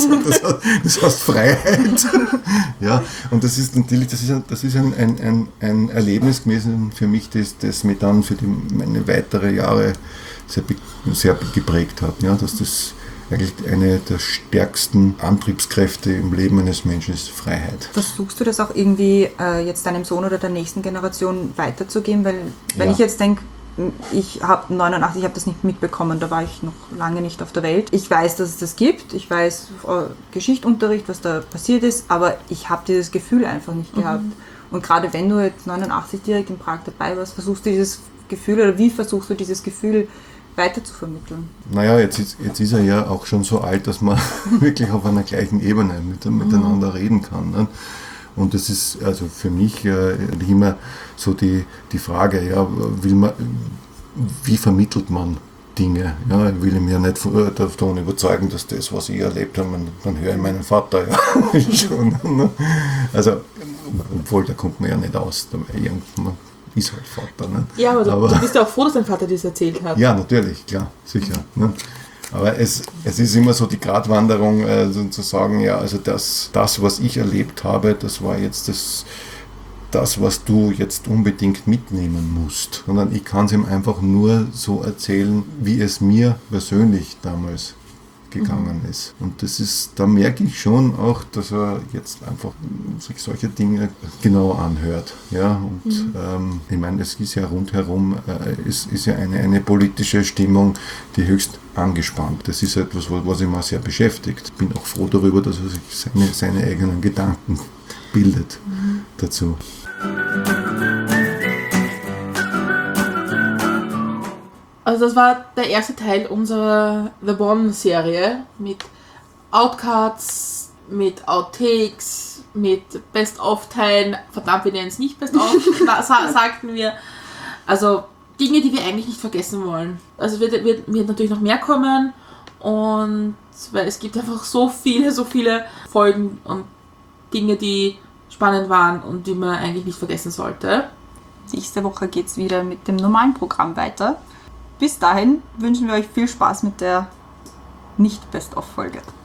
Speaker 8: Das heißt Freiheit. Ja, und das ist natürlich, das ist ein Erlebnis gewesen für mich, das mich dann für meine weitere Jahre sehr geprägt hat, ja, dass das eigentlich eine der stärksten Antriebskräfte im Leben eines Menschen ist, Freiheit.
Speaker 2: Versuchst du das auch irgendwie jetzt deinem Sohn oder der nächsten Generation weiterzugeben? Weil wenn ich jetzt denke, ich habe 89, ich habe das nicht mitbekommen, da war ich noch lange nicht auf der Welt. Ich weiß, dass es das gibt, ich weiß Geschichtsunterricht, was da passiert ist, aber ich habe dieses Gefühl einfach nicht gehabt. Und gerade wenn du jetzt 89 direkt in Prag dabei warst, versuchst du dieses Gefühl, oder wie versuchst du dieses Gefühl weiter zu vermitteln? Naja, jetzt
Speaker 8: ist er ja auch schon so alt, dass man wirklich auf einer gleichen Ebene miteinander reden kann. Ne? Und das ist also für mich immer so die Frage, ja, wie vermittelt man Dinge? Ja, ich will mir nicht davon überzeugen, dass das, was ich erlebt habe, dann höre ich meinen Vater ja schon. Ne? Also, obwohl, da kommt man ja nicht aus. Man ist halt Vater. Ne?
Speaker 5: Ja, aber du bist ja auch froh, dass dein Vater das erzählt hat.
Speaker 8: Ja, natürlich, klar, sicher. Ne? Aber es ist immer so die Gratwanderung, zu sagen, ja, also das, was ich erlebt habe, das war jetzt das, was du jetzt unbedingt mitnehmen musst, sondern ich kann es ihm einfach nur so erzählen, wie es mir persönlich damals gegangen ist. Und das ist, da merke ich schon auch, dass er jetzt einfach sich solche Dinge genau anhört. Ja, und ich meine, es ist ja rundherum, es ist ja eine politische Stimmung, die höchst angespannt. Das ist etwas, was ihn mal sehr beschäftigt. Ich bin auch froh darüber, dass er sich seine eigenen Gedanken bildet dazu.
Speaker 3: Also das war der erste Teil unserer The One-Serie mit Outcuts, mit Outtakes, mit Best-of-Teilen. Verdammt, wir nennen es nicht Best-of, sagten wir. Also Dinge, die wir eigentlich nicht vergessen wollen. Also wird natürlich noch mehr kommen und weil es gibt einfach so viele Folgen und Dinge, die spannend waren und die man eigentlich nicht vergessen sollte.
Speaker 2: Nächste Woche geht es wieder mit dem normalen Programm weiter. Bis dahin wünschen wir euch viel Spaß mit der Nicht-Best-of-Folge.